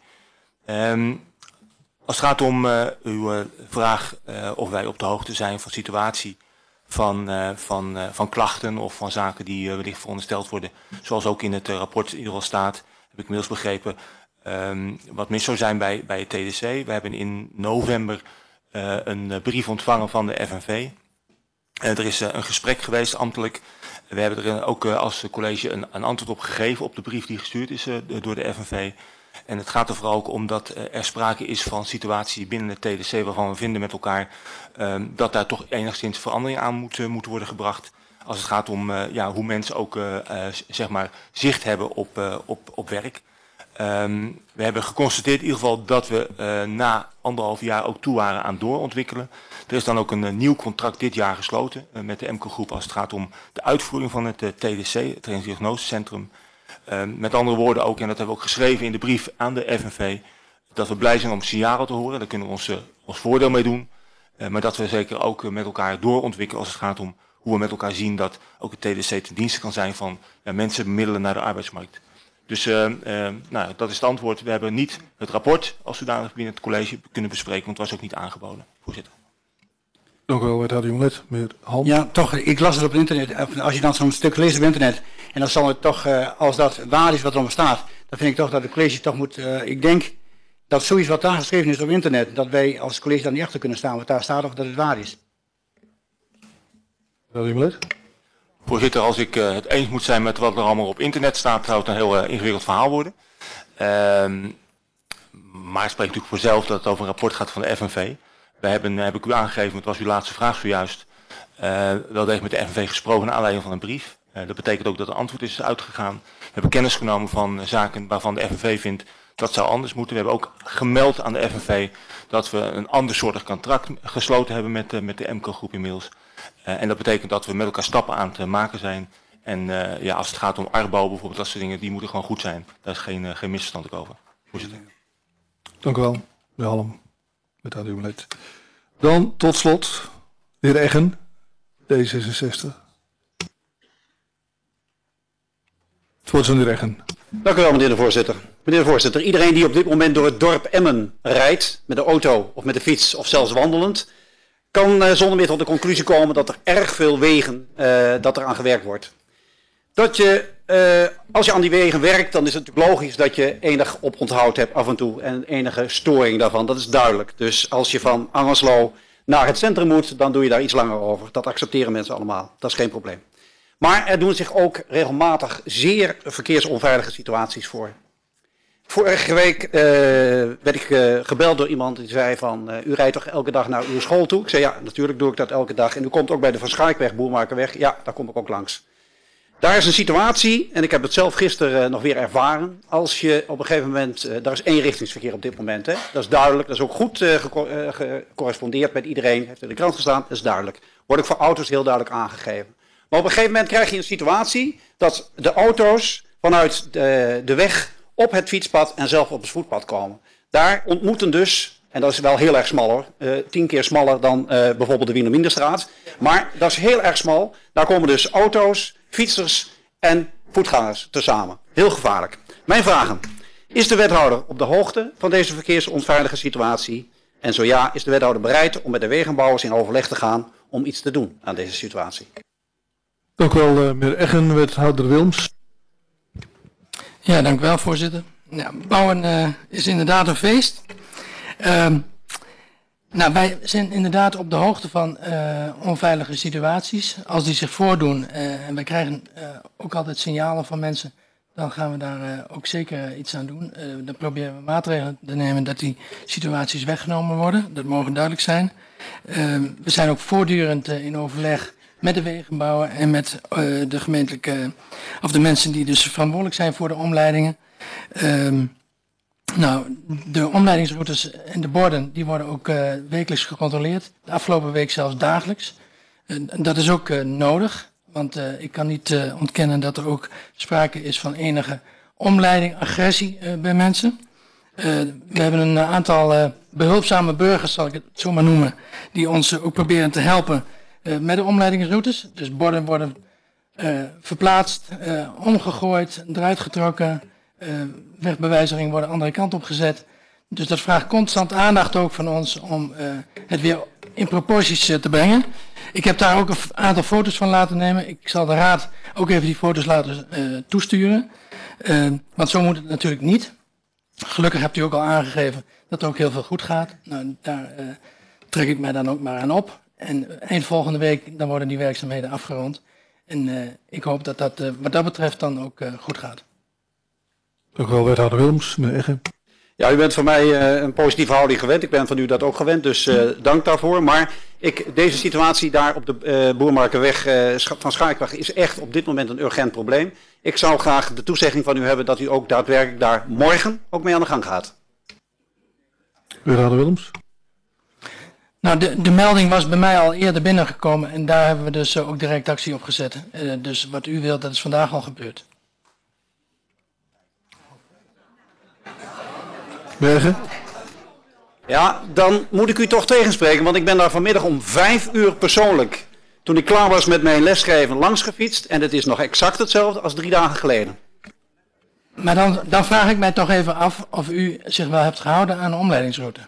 Um, als het gaat om uh, uw uh, vraag uh, of wij op de hoogte zijn van situatie van, uh, van, uh, van klachten of van zaken die uh, wellicht verondersteld worden, zoals ook in het uh, rapport in ieder geval staat, heb ik inmiddels begrepen, um, wat mis zou zijn bij, bij het T D C. We hebben in november uh, een uh, brief ontvangen van de F N V. Uh, er is uh, een gesprek geweest ambtelijk. We hebben er ook uh, als college een, een antwoord op gegeven op de brief die gestuurd is uh, door de F N V. En het gaat er vooral ook om dat uh, er sprake is van situatie binnen het T D C waarvan we vinden met elkaar um, dat daar toch enigszins verandering aan moet, uh, moet worden gebracht. Als het gaat om uh, ja, hoe mensen ook uh, uh, zeg maar zicht hebben op, uh, op, op werk. Um, we hebben geconstateerd in ieder geval dat we uh, na anderhalf jaar ook toe waren aan doorontwikkelen. Er is dan ook een uh, nieuw contract dit jaar gesloten uh, met de EMCO-groep als het gaat om de uitvoering van het uh, T D C, het Training Diagnosecentrum. Uh, met andere woorden ook, en dat hebben we ook geschreven in de brief aan de F N V, dat we blij zijn om signalen te horen. Daar kunnen we ons, uh, ons voordeel mee doen. Uh, maar dat we zeker ook uh, met elkaar doorontwikkelen als het gaat om hoe we met elkaar zien dat ook het T D C ten dienste kan zijn van ja, mensen bemiddelen naar de arbeidsmarkt. Dus uh, uh, nou, dat is het antwoord. We hebben niet het rapport als zodanig binnen het college kunnen bespreken, want het was ook niet aangeboden. Voorzitter. Dank u wel, wethouder Jonglet. Meneer Halm. Ja, toch, ik las het op het internet. Als je dan zo'n stuk leest op internet, en dan zal het toch, uh, als dat waar is wat erop staat, dan vind ik toch dat het college toch moet, uh, ik denk dat zoiets wat daar geschreven is op internet, dat wij als college dan niet achter kunnen staan wat daar staat of dat het waar is. Voorzitter, als ik uh, het eens moet zijn met wat er allemaal op internet staat, zou het een heel uh, ingewikkeld verhaal worden. Uh, maar het spreekt natuurlijk vanzelf dat het over een rapport gaat van de F N V. We hebben, heb ik u aangegeven, het was uw laatste vraag zojuist, uh, wel degelijk met de F N V gesproken naar aanleiding van een brief. Uh, dat betekent ook dat er antwoord is uitgegaan. We hebben kennis genomen van uh, zaken waarvan de F N V vindt dat zou anders moeten. We hebben ook gemeld aan de F N V dat we een ander soortig contract gesloten hebben met, uh, met de M C O groep inmiddels. Uh, en dat betekent dat we met elkaar stappen aan het maken zijn. En uh, ja, als het gaat om arbouw bijvoorbeeld, dat soort dingen, die moeten gewoon goed zijn. Daar is geen, uh, geen misverstand over. Voorzitter. Dank u wel, meneer Halm. Met aan uw lid. Dan tot slot, de heer Eggen, D zesenzestig. Het woord is aan de heer Eggen. Dank u wel, meneer de voorzitter. Meneer de voorzitter, iedereen die op dit moment door het dorp Emmen rijdt, met de auto of met de fiets of zelfs wandelend, kan uh, zonder meer tot de conclusie komen dat er erg veel wegen, uh, dat er aan gewerkt wordt. Dat je, uh, als je aan die wegen werkt, dan is het natuurlijk logisch dat je enig oponthoud hebt af en toe en enige storing daarvan, dat is duidelijk. Dus als je van Angerslo naar het centrum moet, dan doe je daar iets langer over. Dat accepteren mensen allemaal, dat is geen probleem. Maar er doen zich ook regelmatig zeer verkeersonveilige situaties voor. Vorige week uh, werd ik uh, gebeld door iemand die zei van, uh, u rijdt toch elke dag naar uw school toe? Ik zei ja, natuurlijk doe ik dat elke dag. En u komt ook bij de Van Schaaikweg, Boermakerweg. Ja, daar kom ik ook langs. Daar is een situatie, en ik heb het zelf gisteren uh, nog weer ervaren. Als je op een gegeven moment, uh, daar is eenrichtingsverkeer op dit moment. Hè? Dat is duidelijk, dat is ook goed uh, gecorrespondeerd met iedereen. Heeft in de krant gestaan, dat is duidelijk. Wordt ook voor auto's heel duidelijk aangegeven. Maar op een gegeven moment krijg je een situatie dat de auto's vanuit de, de weg op het fietspad en zelf op het voetpad komen. Daar ontmoeten dus, en dat is wel heel erg smal hoor, uh, tien keer smaller dan uh, bijvoorbeeld de Wienerminderstraat. Maar dat is heel erg smal. Daar komen dus auto's, fietsers en voetgangers tezamen. Heel gevaarlijk. Mijn vragen. Is de wethouder op de hoogte van deze verkeersonveilige situatie? En zo ja, is de wethouder bereid om met de wegenbouwers in overleg te gaan om iets te doen aan deze situatie? Dank u wel, uh, meneer Eggen, wethouder Wilms. Ja, dank u wel, voorzitter. Ja, bouwen uh, is inderdaad een feest. Uh, nou, wij zijn inderdaad op de hoogte van uh, onveilige situaties. Als die zich voordoen, uh, en wij krijgen uh, ook altijd signalen van mensen, dan gaan we daar uh, ook zeker iets aan doen. Uh, dan proberen we maatregelen te nemen dat die situaties weggenomen worden. Dat mogen duidelijk zijn. Uh, we zijn ook voortdurend uh, in overleg met de wegenbouwer en met uh, de gemeentelijke, of de mensen die dus verantwoordelijk zijn voor de omleidingen. Um, nou, de omleidingsroutes en de borden, die worden ook uh, wekelijks gecontroleerd. De afgelopen week zelfs dagelijks. Uh, dat is ook uh, nodig, want uh, ik kan niet uh, ontkennen dat er ook sprake is van enige omleiding, agressie uh, bij mensen. Uh, we hebben een aantal uh, behulpzame burgers, zal ik het zo maar noemen, die ons uh, ook proberen te helpen Uh, met de omleidingsroutes. Dus borden worden uh, verplaatst, uh, omgegooid, eruit getrokken. Uh, wegbewijzering worden de andere kant op gezet. Dus dat vraagt constant aandacht ook van ons om uh, het weer in proporties uh, te brengen. Ik heb daar ook een aantal foto's van laten nemen. Ik zal de raad ook even die foto's laten uh, toesturen. Uh, want zo moet het natuurlijk niet. Gelukkig hebt u ook al aangegeven dat er ook heel veel goed gaat. Nou, daar uh, trek ik mij dan ook maar aan op. En eind volgende week dan worden die werkzaamheden afgerond. En uh, ik hoop dat dat uh, wat dat betreft dan ook uh, goed gaat. Dank u wel, wethouder Wilms. Meneer Eggen. Ja, u bent van mij uh, een positieve houding gewend. Ik ben van u dat ook gewend, dus uh, dank daarvoor. Maar ik, deze situatie daar op de uh, Boermakerweg uh, van Schaaikweg is echt op dit moment een urgent probleem. Ik zou graag de toezegging van u hebben dat u ook daadwerkelijk daar morgen ook mee aan de gang gaat. Wethouder Wilms. Nou, de, de melding was bij mij al eerder binnengekomen en daar hebben we dus uh, ook direct actie op gezet. Uh, dus wat u wilt, dat is vandaag al gebeurd. Bergen? Ja, dan moet ik u toch tegenspreken, want ik ben daar vanmiddag om vijf uur persoonlijk, toen ik klaar was met mijn lesgeven, langs gefietst. En het is nog exact hetzelfde als drie dagen geleden. Maar dan, dan vraag ik mij toch even af of u zich wel hebt gehouden aan de omleidingsroute.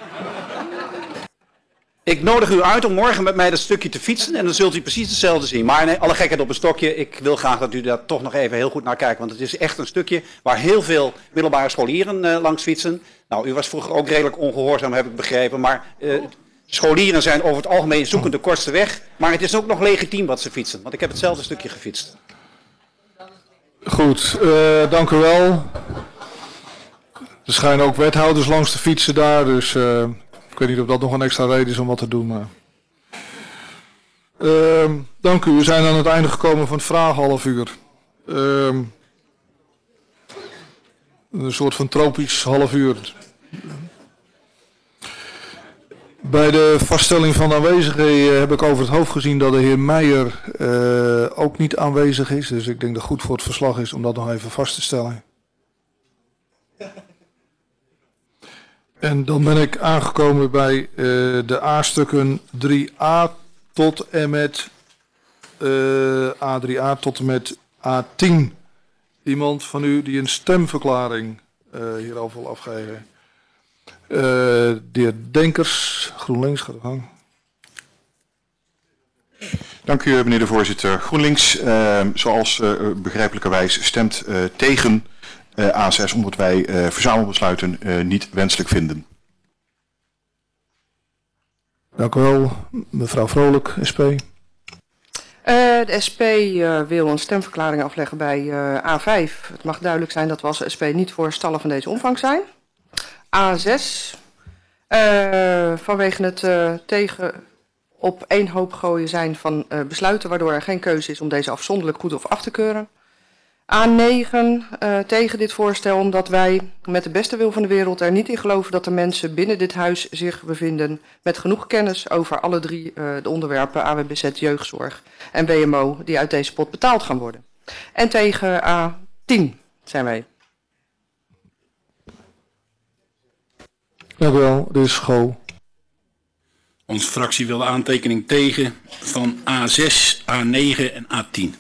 Ik nodig u uit om morgen met mij dat stukje te fietsen en dan zult u precies hetzelfde zien. Maar nee, alle gekheid op een stokje, ik wil graag dat u daar toch nog even heel goed naar kijkt. Want het is echt een stukje waar heel veel middelbare scholieren uh, langs fietsen. Nou, u was vroeger ook redelijk ongehoorzaam, heb ik begrepen. Maar uh, Scholieren zijn over het algemeen zoeken de kortste weg. Maar het is ook nog legitiem wat ze fietsen. Want ik heb hetzelfde stukje gefietst. Goed, uh, dank u wel. Er schijnen ook wethouders langs te fietsen daar. Dus uh, ik weet niet of dat nog een extra reden is om wat te doen. Maar... Uh, dank u. We zijn aan het einde gekomen van het vraaghalf uur. Uh, een soort van tropisch half uur. Bij de vaststelling van de aanwezigen heb ik over het hoofd gezien dat de heer Meijer uh, ook niet aanwezig is. Dus ik denk dat het goed voor het verslag is om dat nog even vast te stellen. En dan ben ik aangekomen bij uh, de A-stukken drie a tot en met uh, A drie a tot en met A tien. Iemand van u die een stemverklaring uh, hierover wil afgeven. Uh, de heer Denkers, GroenLinks, gaat de gang. Dank u, meneer de voorzitter. GroenLinks, uh, zoals uh, begrijpelijkerwijs, stemt uh, tegen uh, A zes, omdat wij uh, verzamelbesluiten uh, niet wenselijk vinden. Dank u wel. Mevrouw Vrolijk, S P. Uh, de S P uh, wil een stemverklaring afleggen bij uh, A vijf. Het mag duidelijk zijn dat we als S P niet voor stallen van deze omvang zijn. A zes, uh, vanwege het uh, tegen op één hoop gooien zijn van uh, besluiten, waardoor er geen keuze is om deze afzonderlijk goed of af te keuren. A negen, uh, tegen dit voorstel, omdat wij met de beste wil van de wereld er niet in geloven dat de mensen binnen dit huis zich bevinden met genoeg kennis over alle drie uh, de onderwerpen A W B Z, jeugdzorg en W M O die uit deze pot betaald gaan worden. En tegen A tien zijn wij. Dank u wel, de heer Schoo. Onze fractie wil de aantekening tegen van A zes, A negen en A tien.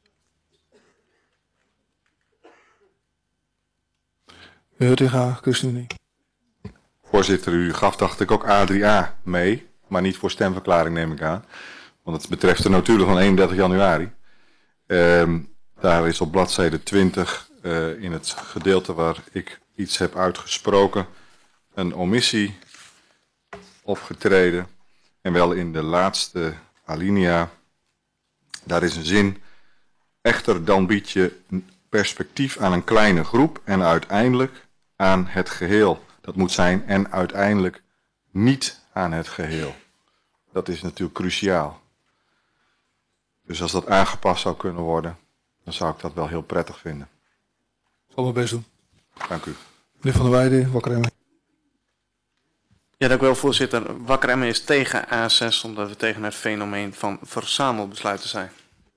Hurtiga, ChristenUnie. Voorzitter, u gaf dacht ik ook A drie a mee, maar niet voor stemverklaring neem ik aan. Want het betreft de notulen van eenendertig januari. Um, daar is op bladzijde twintig uh, in het gedeelte waar ik iets heb uitgesproken een omissie opgetreden. En wel in de laatste alinea. Daar is een zin. Echter dan bied je perspectief aan een kleine groep en uiteindelijk aan het geheel. Dat moet zijn en uiteindelijk niet aan het geheel. Dat is natuurlijk cruciaal. Dus als dat aangepast zou kunnen worden, dan zou ik dat wel heel prettig vinden. Ik zal mijn best doen. Dank u. Meneer Van der Weijden, Wakker Emmen. Ja, dank u wel, voorzitter. Wakker Emmen is tegen A zes, omdat we tegen het fenomeen van verzamelbesluiten zijn.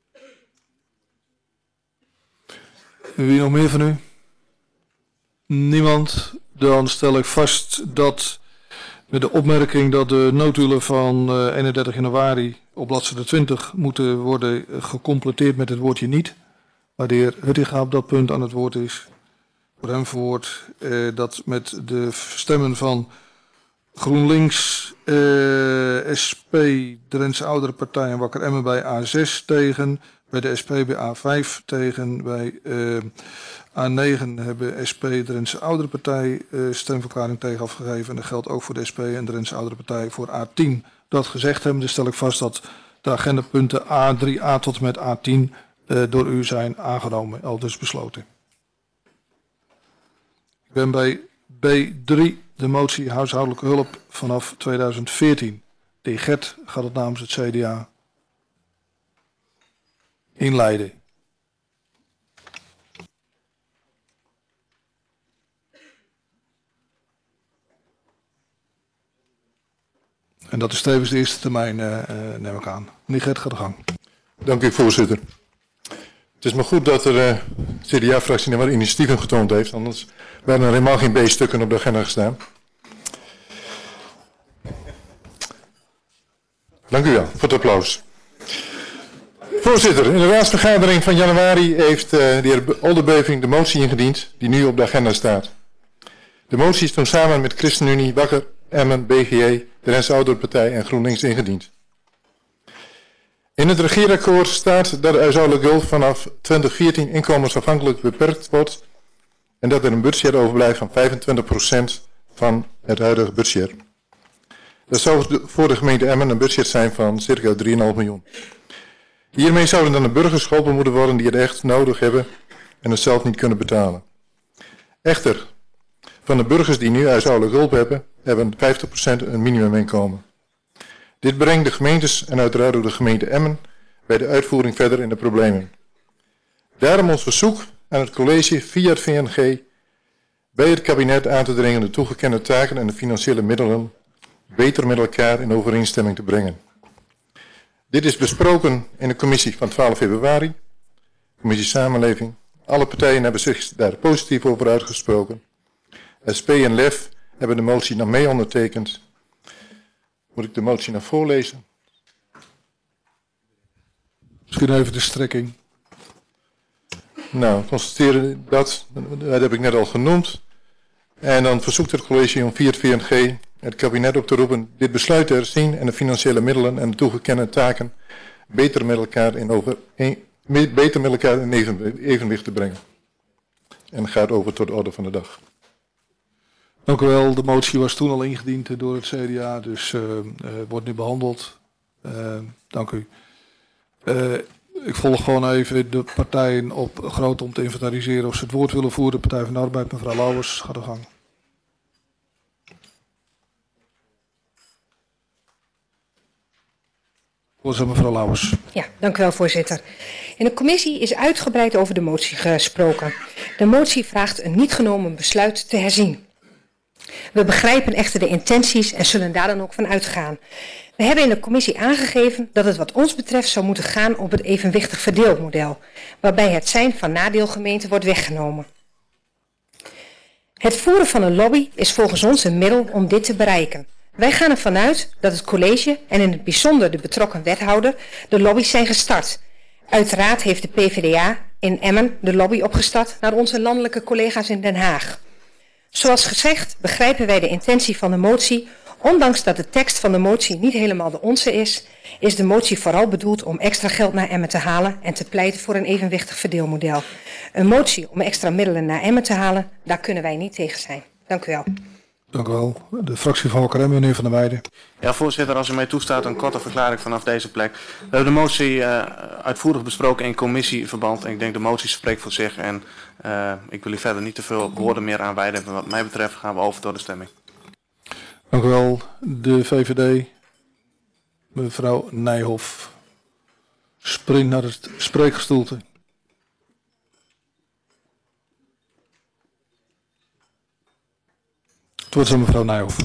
Wie nog meer van u? Niemand? Dan stel ik vast dat met de opmerking dat de notulen van uh, eenendertig januari op bladzijde twintig moeten worden gecompleteerd met het woordje niet. Maar de heer Huttinga op dat punt aan het woord is. Voor hem verwoord uh, dat met de stemmen van GroenLinks, uh, S P, Drentse Oudere Partij en Wakker Emmen bij A zes tegen. Bij de S P bij A vijf tegen. Bij uh, A negen hebben S P, Drentse Oudere Partij, uh, stemverklaring tegen afgegeven. En dat geldt ook voor de S P en Drentse Oudere Partij voor A tien. Dat gezegd hebben, dus stel ik vast dat de agendapunten A drie a tot en met A tien uh, door u zijn aangenomen, al dus besloten. Ik ben bij B drie, de motie huishoudelijke hulp vanaf tweeduizend veertien. De heer Gert gaat het namens het C D A inleiden. En dat is tevens de eerste termijn, uh, uh, neem ik aan. Meneer Gert, ga de gang. Dank u, voorzitter. Het is maar goed dat er uh, de C D A-fractie nog wat initiatieven getoond heeft, anders werden er helemaal geen B-stukken op de agenda gestaan. Dank u wel voor het applaus. Voorzitter, in de raadsvergadering van januari heeft uh, de heer Oldenbeuving de motie ingediend die nu op de agenda staat. De motie is toen samen met ChristenUnie, Wakker, Emmen, B G J, de Drentse Oudere Partij en GroenLinks ingediend. In het regeerakkoord staat dat de huishoudelijke hulp vanaf twintig veertien inkomensafhankelijk beperkt wordt en dat er een budget overblijft van vijfentwintig procent van het huidige budget. Dat zou voor de gemeente Emmen een budget zijn van circa drie komma vijf miljoen. Hiermee zouden dan de burgers geholpen moeten worden die het echt nodig hebben en het zelf niet kunnen betalen. Echter, van de burgers die nu huishoudelijke hulp hebben, hebben vijftig procent een minimuminkomen. Dit brengt de gemeentes en uiteraard ook de gemeente Emmen bij de uitvoering verder in de problemen. Daarom ons verzoek aan het college via het V N G bij het kabinet aan te dringen de toegekende taken en de financiële middelen beter met elkaar in overeenstemming te brengen. Dit is besproken in de commissie van twaalf februari, commissie Samenleving. Alle partijen hebben zich daar positief over uitgesproken. S P en L E F hebben de motie nog mee ondertekend. Moet ik de motie nog voorlezen? Misschien even de strekking. Nou, constateren dat, dat heb ik net al genoemd. En dan verzoekt het college om via het V N G het kabinet op te roepen dit besluit te herzien en de financiële middelen en de toegekende taken beter met elkaar in, over, in, beter met elkaar in even, evenwicht te brengen. En gaat over tot de orde van de dag. Dank u wel. De motie was toen al ingediend door het C D A, dus uh, uh, wordt nu behandeld. Uh, dank u. Uh, ik volg gewoon even de partijen op groot om te inventariseren of ze het woord willen voeren. De Partij van de Arbeid, mevrouw Lauwers, gaat de gang. Voorzitter, mevrouw Lauwers. Ja, dank u wel, voorzitter. In de commissie is uitgebreid over de motie gesproken. De motie vraagt een niet genomen besluit te herzien. We begrijpen echter de intenties en zullen daar dan ook van uitgaan. We hebben in de commissie aangegeven dat het wat ons betreft zou moeten gaan om het evenwichtig verdeelmodel, waarbij het zijn van nadeelgemeenten wordt weggenomen. Het voeren van een lobby is volgens ons een middel om dit te bereiken. Wij gaan ervan uit dat het college en in het bijzonder de betrokken wethouder de lobby's zijn gestart. Uiteraard heeft de P v d A in Emmen de lobby opgestart naar onze landelijke collega's in Den Haag. Zoals gezegd begrijpen wij de intentie van de motie. Ondanks dat de tekst van de motie niet helemaal de onze is, is de motie vooral bedoeld om extra geld naar Emmen te halen en te pleiten voor een evenwichtig verdeelmodel. Een motie om extra middelen naar Emmen te halen, daar kunnen wij niet tegen zijn. Dank u wel. Dank u wel. De fractie van Hokker Emmen, meneer Van der Weijden. Ja, voorzitter, als u mij toestaat een korte verklaring vanaf deze plek. We hebben de motie uh, uitvoerig besproken in commissieverband en ik denk de motie spreekt voor zich en uh, ik wil hier verder niet te veel woorden meer aan wijden. Wat mij betreft gaan we over tot de stemming. Dank u wel. De V V D, mevrouw Nijhoff, springt naar het spreekgestoelte. Het wordt zo mevrouw Nijhoff.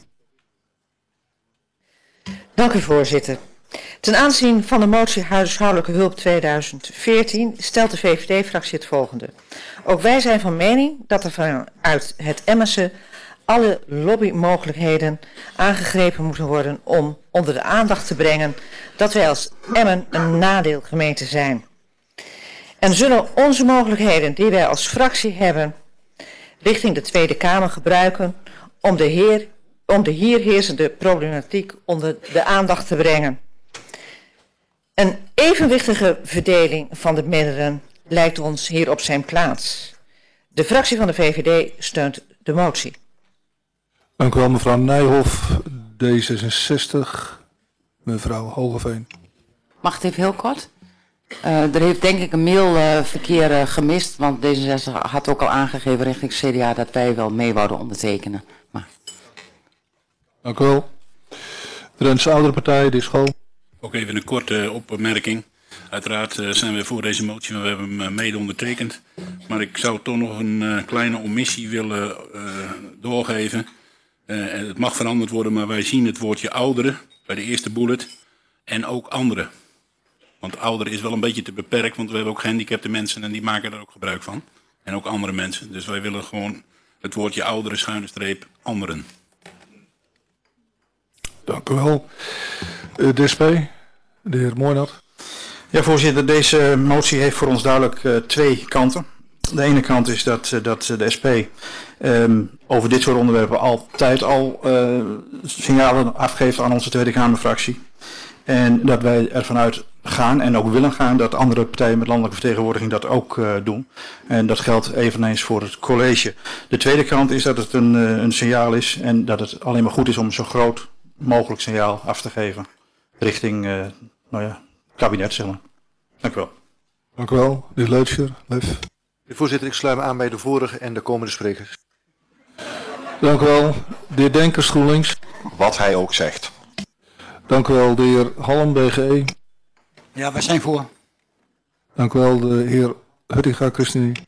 Dank u, voorzitter. Ten aanzien van de motie huishoudelijke hulp tweeduizend veertien stelt de V V D-fractie het volgende. Ook wij zijn van mening dat er vanuit het Emmense alle lobbymogelijkheden aangegrepen moeten worden om onder de aandacht te brengen dat wij als Emmen een nadeelgemeente zijn. En zullen onze mogelijkheden die wij als fractie hebben richting de Tweede Kamer gebruiken om de, heer, om de hier heersende problematiek onder de aandacht te brengen. Een evenwichtige verdeling van de middelen lijkt ons hier op zijn plaats. De fractie van de V V D steunt de motie. Dank u wel, mevrouw Nijhoff. D zesenzestig, mevrouw Hogeveen. Mag het even heel kort? Uh, er heeft denk ik een mailverkeer uh, gemist, want D zesenzestig had ook al aangegeven richting C D A dat wij wel mee wouden ondertekenen. Maar... Dank u wel. De Drentse Oudere Partij, de school. Ook even een korte opmerking. Uiteraard uh, zijn we voor deze motie, maar we hebben hem uh, mede ondertekend. Maar ik zou toch nog een uh, kleine omissie willen uh, doorgeven. Uh, het mag veranderd worden, maar wij zien het woordje ouderen bij de eerste bullet en ook anderen. Want ouderen is wel een beetje te beperkt, want we hebben ook gehandicapte mensen en die maken er ook gebruik van. En ook andere mensen. Dus wij willen gewoon het woordje ouderen schuine streep anderen. Dank u wel. Uh, D S P, de heer Moornat. Ja, voorzitter, deze motie heeft voor ons duidelijk uh, twee kanten. De ene kant is dat, uh, dat de S P um, over dit soort onderwerpen altijd al uh, signalen afgeeft aan onze Tweede Kamerfractie. En dat wij ervan uit gaan en ook willen gaan dat andere partijen met landelijke vertegenwoordiging dat ook uh, doen. En dat geldt eveneens voor het college. De tweede kant is dat het een, uh, een signaal is en dat het alleen maar goed is om zo groot mogelijk signaal af te geven richting uh, nou ja, het kabinet. Zeg maar. Dank u wel. Dank u wel. De heer Leutscher, Lef. Voorzitter, ik sluit me aan bij de vorige en de komende sprekers. Dank u wel. De heer Denkers, GroenLinks. Wat hij ook zegt. Dank u wel. De heer Halm, B G E. Ja, wij zijn voor. Dank u wel. De heer Huttinga, ChristenUnie.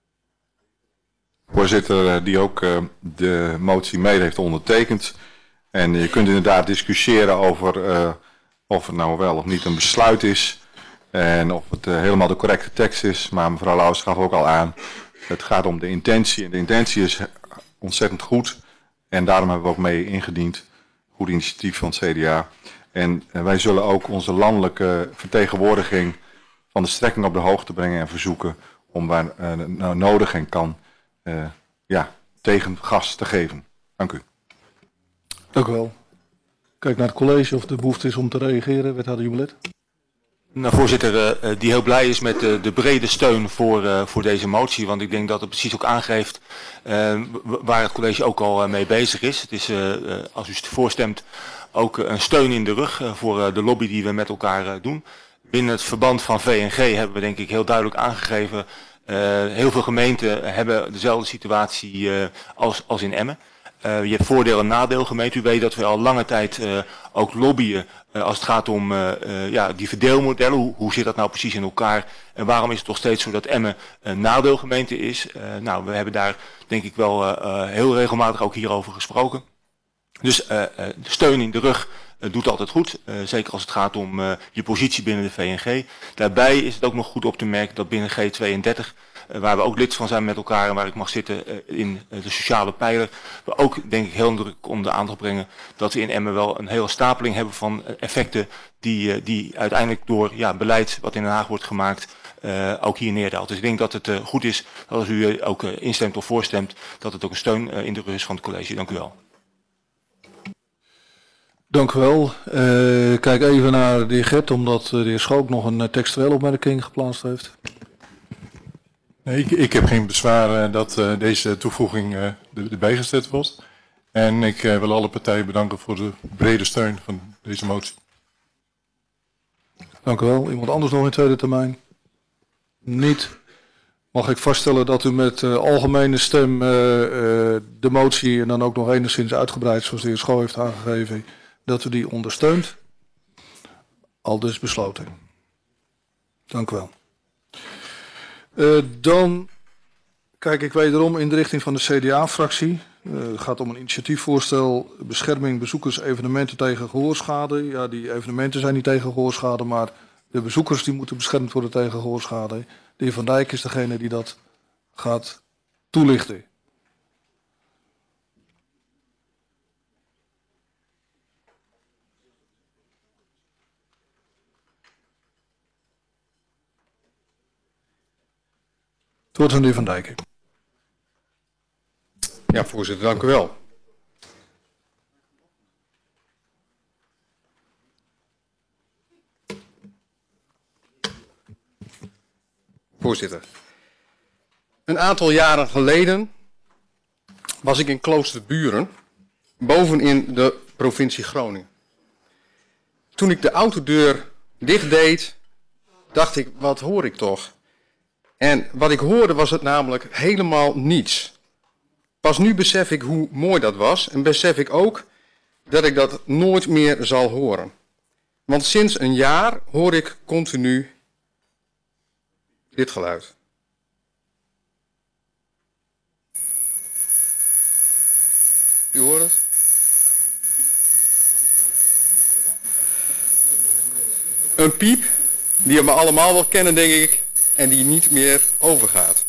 Voorzitter, die ook uh, de motie mede heeft ondertekend. En je kunt inderdaad discussiëren over uh, of het nou wel of niet een besluit is. En of het uh, helemaal de correcte tekst is. Maar mevrouw Lauwers gaf ook al aan. Het gaat om de intentie. En de intentie is ontzettend goed. En daarom hebben we ook mee ingediend. Goed initiatief van het C D A. En uh, wij zullen ook onze landelijke vertegenwoordiging van de strekking op de hoogte brengen en verzoeken om waar uh, nou nodig en kan uh, ja, tegen gas te geven. Dank u. Dank u wel. Kijk naar het college of er behoefte is om te reageren. Wethouder Jubelet. Nou, voorzitter, uh, die heel blij is met uh, de brede steun voor, uh, voor deze motie. Want ik denk dat het precies ook aangeeft uh, waar het college ook al uh, mee bezig is. Het is, uh, uh, als u het voorstemt, ook uh, een steun in de rug uh, voor uh, de lobby die we met elkaar uh, doen. Binnen het verband van V N G hebben we denk ik heel duidelijk aangegeven. Uh, heel veel gemeenten hebben dezelfde situatie uh, als, als in Emmen. Uh, je hebt voordeel en nadeel gemeente. U weet dat we al lange tijd uh, ook lobbyen uh, als het gaat om uh, uh, ja, die verdeelmodellen. Hoe, hoe zit dat nou precies in elkaar? En waarom is het toch steeds zo dat Emmen een nadeelgemeente is? Uh, nou, we hebben daar denk ik wel uh, uh, heel regelmatig ook hierover gesproken. Dus uh, uh, de steun in de rug uh, doet altijd goed. Uh, zeker als het gaat om uh, je positie binnen de V N G. Daarbij is het ook nog goed op te merken dat binnen G tweeëndertig... waar we ook lid van zijn met elkaar en waar ik mag zitten in de sociale pijler. We ook denk ik heel druk om de aandacht brengen dat we in Emmen wel een hele stapeling hebben van effecten die, die uiteindelijk door ja, beleid wat in Den Haag wordt gemaakt uh, ook hier neerdaalt. Dus ik denk dat het uh, goed is dat als u ook uh, instemt of voorstemt dat het ook een steun uh, in de rug is van het college. Dank u wel. Dank u wel. Uh, kijk even naar de heer Gert omdat de heer Schook nog een uh, textuele opmerking geplaatst heeft. Nee, ik, ik heb geen bezwaar uh, dat uh, deze toevoeging uh, erbij gezet wordt. En ik uh, wil alle partijen bedanken voor de brede steun van deze motie. Dank u wel. Iemand anders nog in tweede termijn? Niet. Mag ik vaststellen dat u met uh, algemene stem uh, uh, de motie en dan ook nog enigszins uitgebreid zoals de heer Schoo heeft aangegeven, dat u die ondersteunt? Al dus besloten. Dank u wel. Uh, dan kijk ik wederom in de richting van de C D A-fractie. Uh, het gaat om een initiatiefvoorstel bescherming bezoekers evenementen tegen gehoorschade. Ja, die evenementen zijn niet tegen gehoorschade, maar de bezoekers die moeten beschermd worden tegen gehoorschade. De heer Van Dijk is degene die dat gaat toelichten. Het woord aan de heer Van Dijk. Ja, voorzitter, dank u wel. Voorzitter, een aantal jaren geleden was ik in Kloosterburen, bovenin de provincie Groningen. Toen ik de autodeur dicht deed, dacht ik, wat hoor ik toch? En wat ik hoorde was het namelijk helemaal niets. Pas nu besef ik hoe mooi dat was en besef ik ook dat ik dat nooit meer zal horen. Want sinds een jaar hoor ik continu dit geluid. U hoort het? Een piep die we allemaal wel kennen, denk ik, en die niet meer overgaat.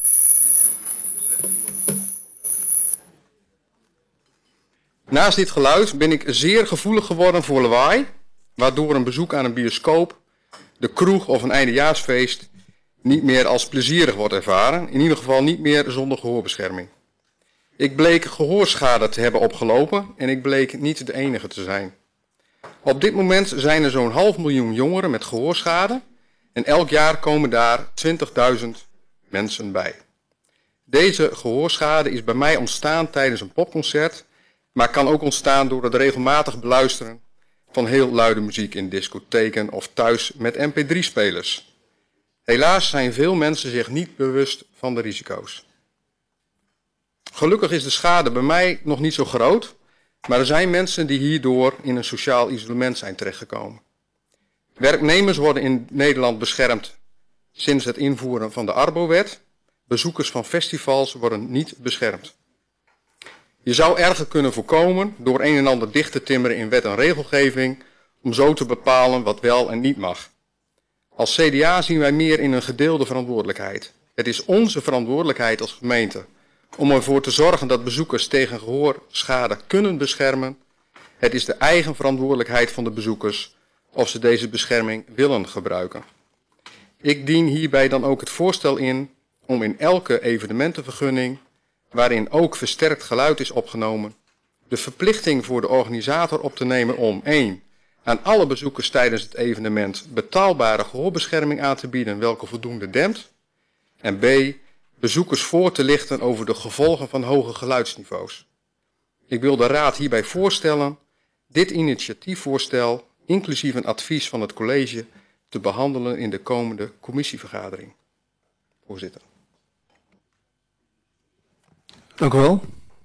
Naast dit geluid ben ik zeer gevoelig geworden voor lawaai, waardoor een bezoek aan een bioscoop, de kroeg of een eindejaarsfeest niet meer als plezierig wordt ervaren, in ieder geval niet meer zonder gehoorbescherming. Ik bleek gehoorschade te hebben opgelopen en ik bleek niet de enige te zijn. Op dit moment zijn er zo'n half miljoen jongeren met gehoorschade en elk jaar komen daar twintigduizend mensen bij. Deze gehoorschade is bij mij ontstaan tijdens een popconcert maar kan ook ontstaan door het regelmatig beluisteren van heel luide muziek in discotheken of thuis met M P drie spelers. Helaas zijn veel mensen zich niet bewust van de risico's. Gelukkig is de schade bij mij nog niet zo groot, maar er zijn mensen die hierdoor in een sociaal isolement zijn terechtgekomen. Werknemers worden in Nederland beschermd sinds het invoeren van de Arbo-wet. Bezoekers van festivals worden niet beschermd. Je zou erger kunnen voorkomen door een en ander dicht te timmeren in wet en regelgeving om zo te bepalen wat wel en niet mag. Als C D A zien wij meer in een gedeelde verantwoordelijkheid. Het is onze verantwoordelijkheid als gemeente om ervoor te zorgen dat bezoekers tegen gehoorschade kunnen beschermen. Het is de eigen verantwoordelijkheid van de bezoekers of ze deze bescherming willen gebruiken. Ik dien hierbij dan ook het voorstel in om in elke evenementenvergunning, waarin ook versterkt geluid is opgenomen, de verplichting voor de organisator op te nemen om één aan alle bezoekers tijdens het evenement betaalbare gehoorbescherming aan te bieden welke voldoende dempt, en b. bezoekers voor te lichten over de gevolgen van hoge geluidsniveaus. Ik wil de Raad hierbij voorstellen dit initiatiefvoorstel, inclusief een advies van het college, te behandelen in de komende commissievergadering. Voorzitter. Dank u wel.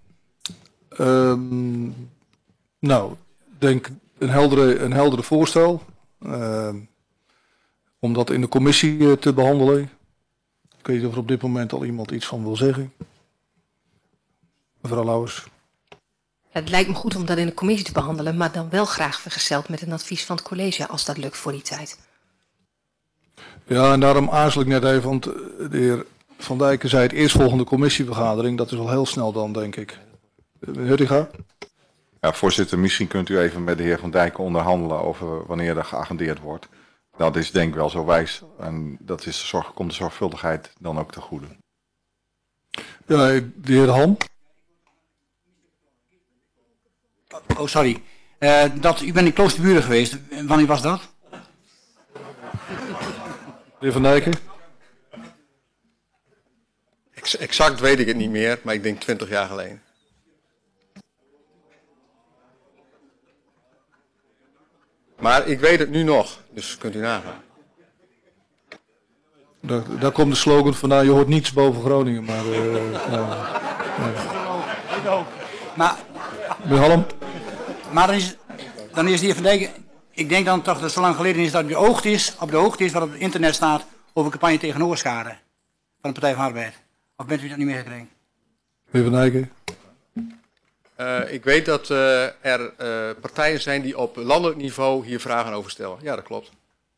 Um, nou, ik denk een heldere, een heldere voorstel. Uh, om dat in de commissie uh, te behandelen. Ik weet niet of er op dit moment al iemand iets van wil zeggen. Mevrouw Lauwers. Het lijkt me goed om dat in de commissie te behandelen, maar dan wel graag vergezeld met een advies van het college, als dat lukt voor die tijd. Ja, en daarom aarzel ik net even, want de heer Van Dijken zei het eerstvolgende commissievergadering. Dat is wel heel snel dan, denk ik. Meneer Huttinga? Ja, voorzitter, misschien kunt u even met de heer Van Dijken onderhandelen over wanneer er geagendeerd wordt. Dat is denk ik wel zo wijs en dat is de zorg, komt de zorgvuldigheid dan ook ten goede. Ja, de heer Han. Oh, sorry. Uh, dat, u bent in Kloosterburen geweest. Wanneer was dat? Meneer Van Dijken. Exact weet ik het niet meer, maar ik denk twintig jaar geleden. Maar ik weet het nu nog, dus kunt u nagaan. Daar, daar komt de slogan van, nou, je hoort niets boven Groningen, maar... Uh, uh, uh. Maar... Meneer Halm? Maar dan is, dan is de heer Van Dijken... Ik denk dan toch dat het zo lang geleden is dat u op de hoogte is, op de hoogte is wat op het internet staat over campagne tegen hoorschade van de Partij van de Arbeid. Of bent u dat niet meer gekregen? Meneer Van Dijken? Uh, ik weet dat uh, er uh, partijen zijn die op landelijk niveau hier vragen over stellen. Ja, dat klopt.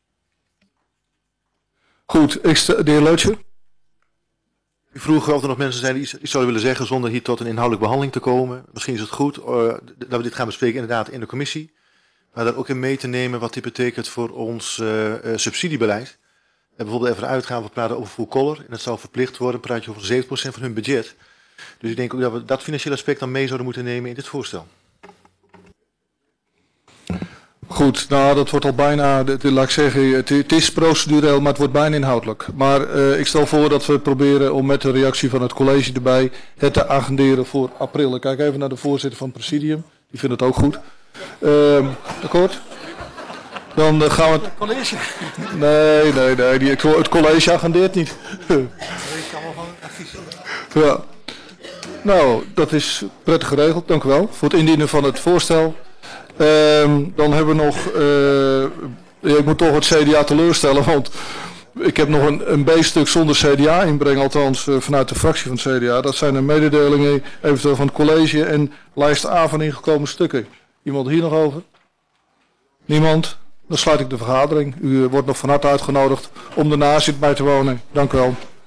Goed, ik sta, de heer Leutje. U vroeg of er nog mensen zijn die iets, iets zouden willen zeggen zonder hier tot een inhoudelijke behandeling te komen. Misschien is het goed uh, dat we dit gaan bespreken inderdaad in de commissie. Maar daar ook in mee te nemen wat dit betekent voor ons uh, uh, subsidiebeleid. En bijvoorbeeld even uitgaan, we praten over full color en dat zou verplicht worden, praat je over zeven procent van hun budget. Dus ik denk ook dat we dat financiële aspect dan mee zouden moeten nemen in dit voorstel. Goed, nou dat wordt al bijna, laat ik zeggen, het, het is procedureel, maar het wordt bijna inhoudelijk. Maar uh, ik stel voor dat we proberen om met de reactie van het college erbij het te agenderen voor april. Ik kijk even naar de voorzitter van het presidium, die vindt het ook goed. Uh, akkoord? Dan uh, gaan we... Het college? Nee, nee, nee, die, het college agendeert niet. Ja. Nou, dat is prettig geregeld, dank u wel voor het indienen van het voorstel. Um, dan hebben we nog, uh, ik moet toch het C D A teleurstellen, want ik heb nog een, een B-stuk zonder C D A inbreng, althans uh, vanuit de fractie van het C D A. Dat zijn de mededelingen eventueel van het college en lijst A van ingekomen stukken. Iemand hier nog over? Niemand? Dan sluit ik de vergadering. U wordt nog van harte uitgenodigd om de nazit bij te wonen. Dank u wel.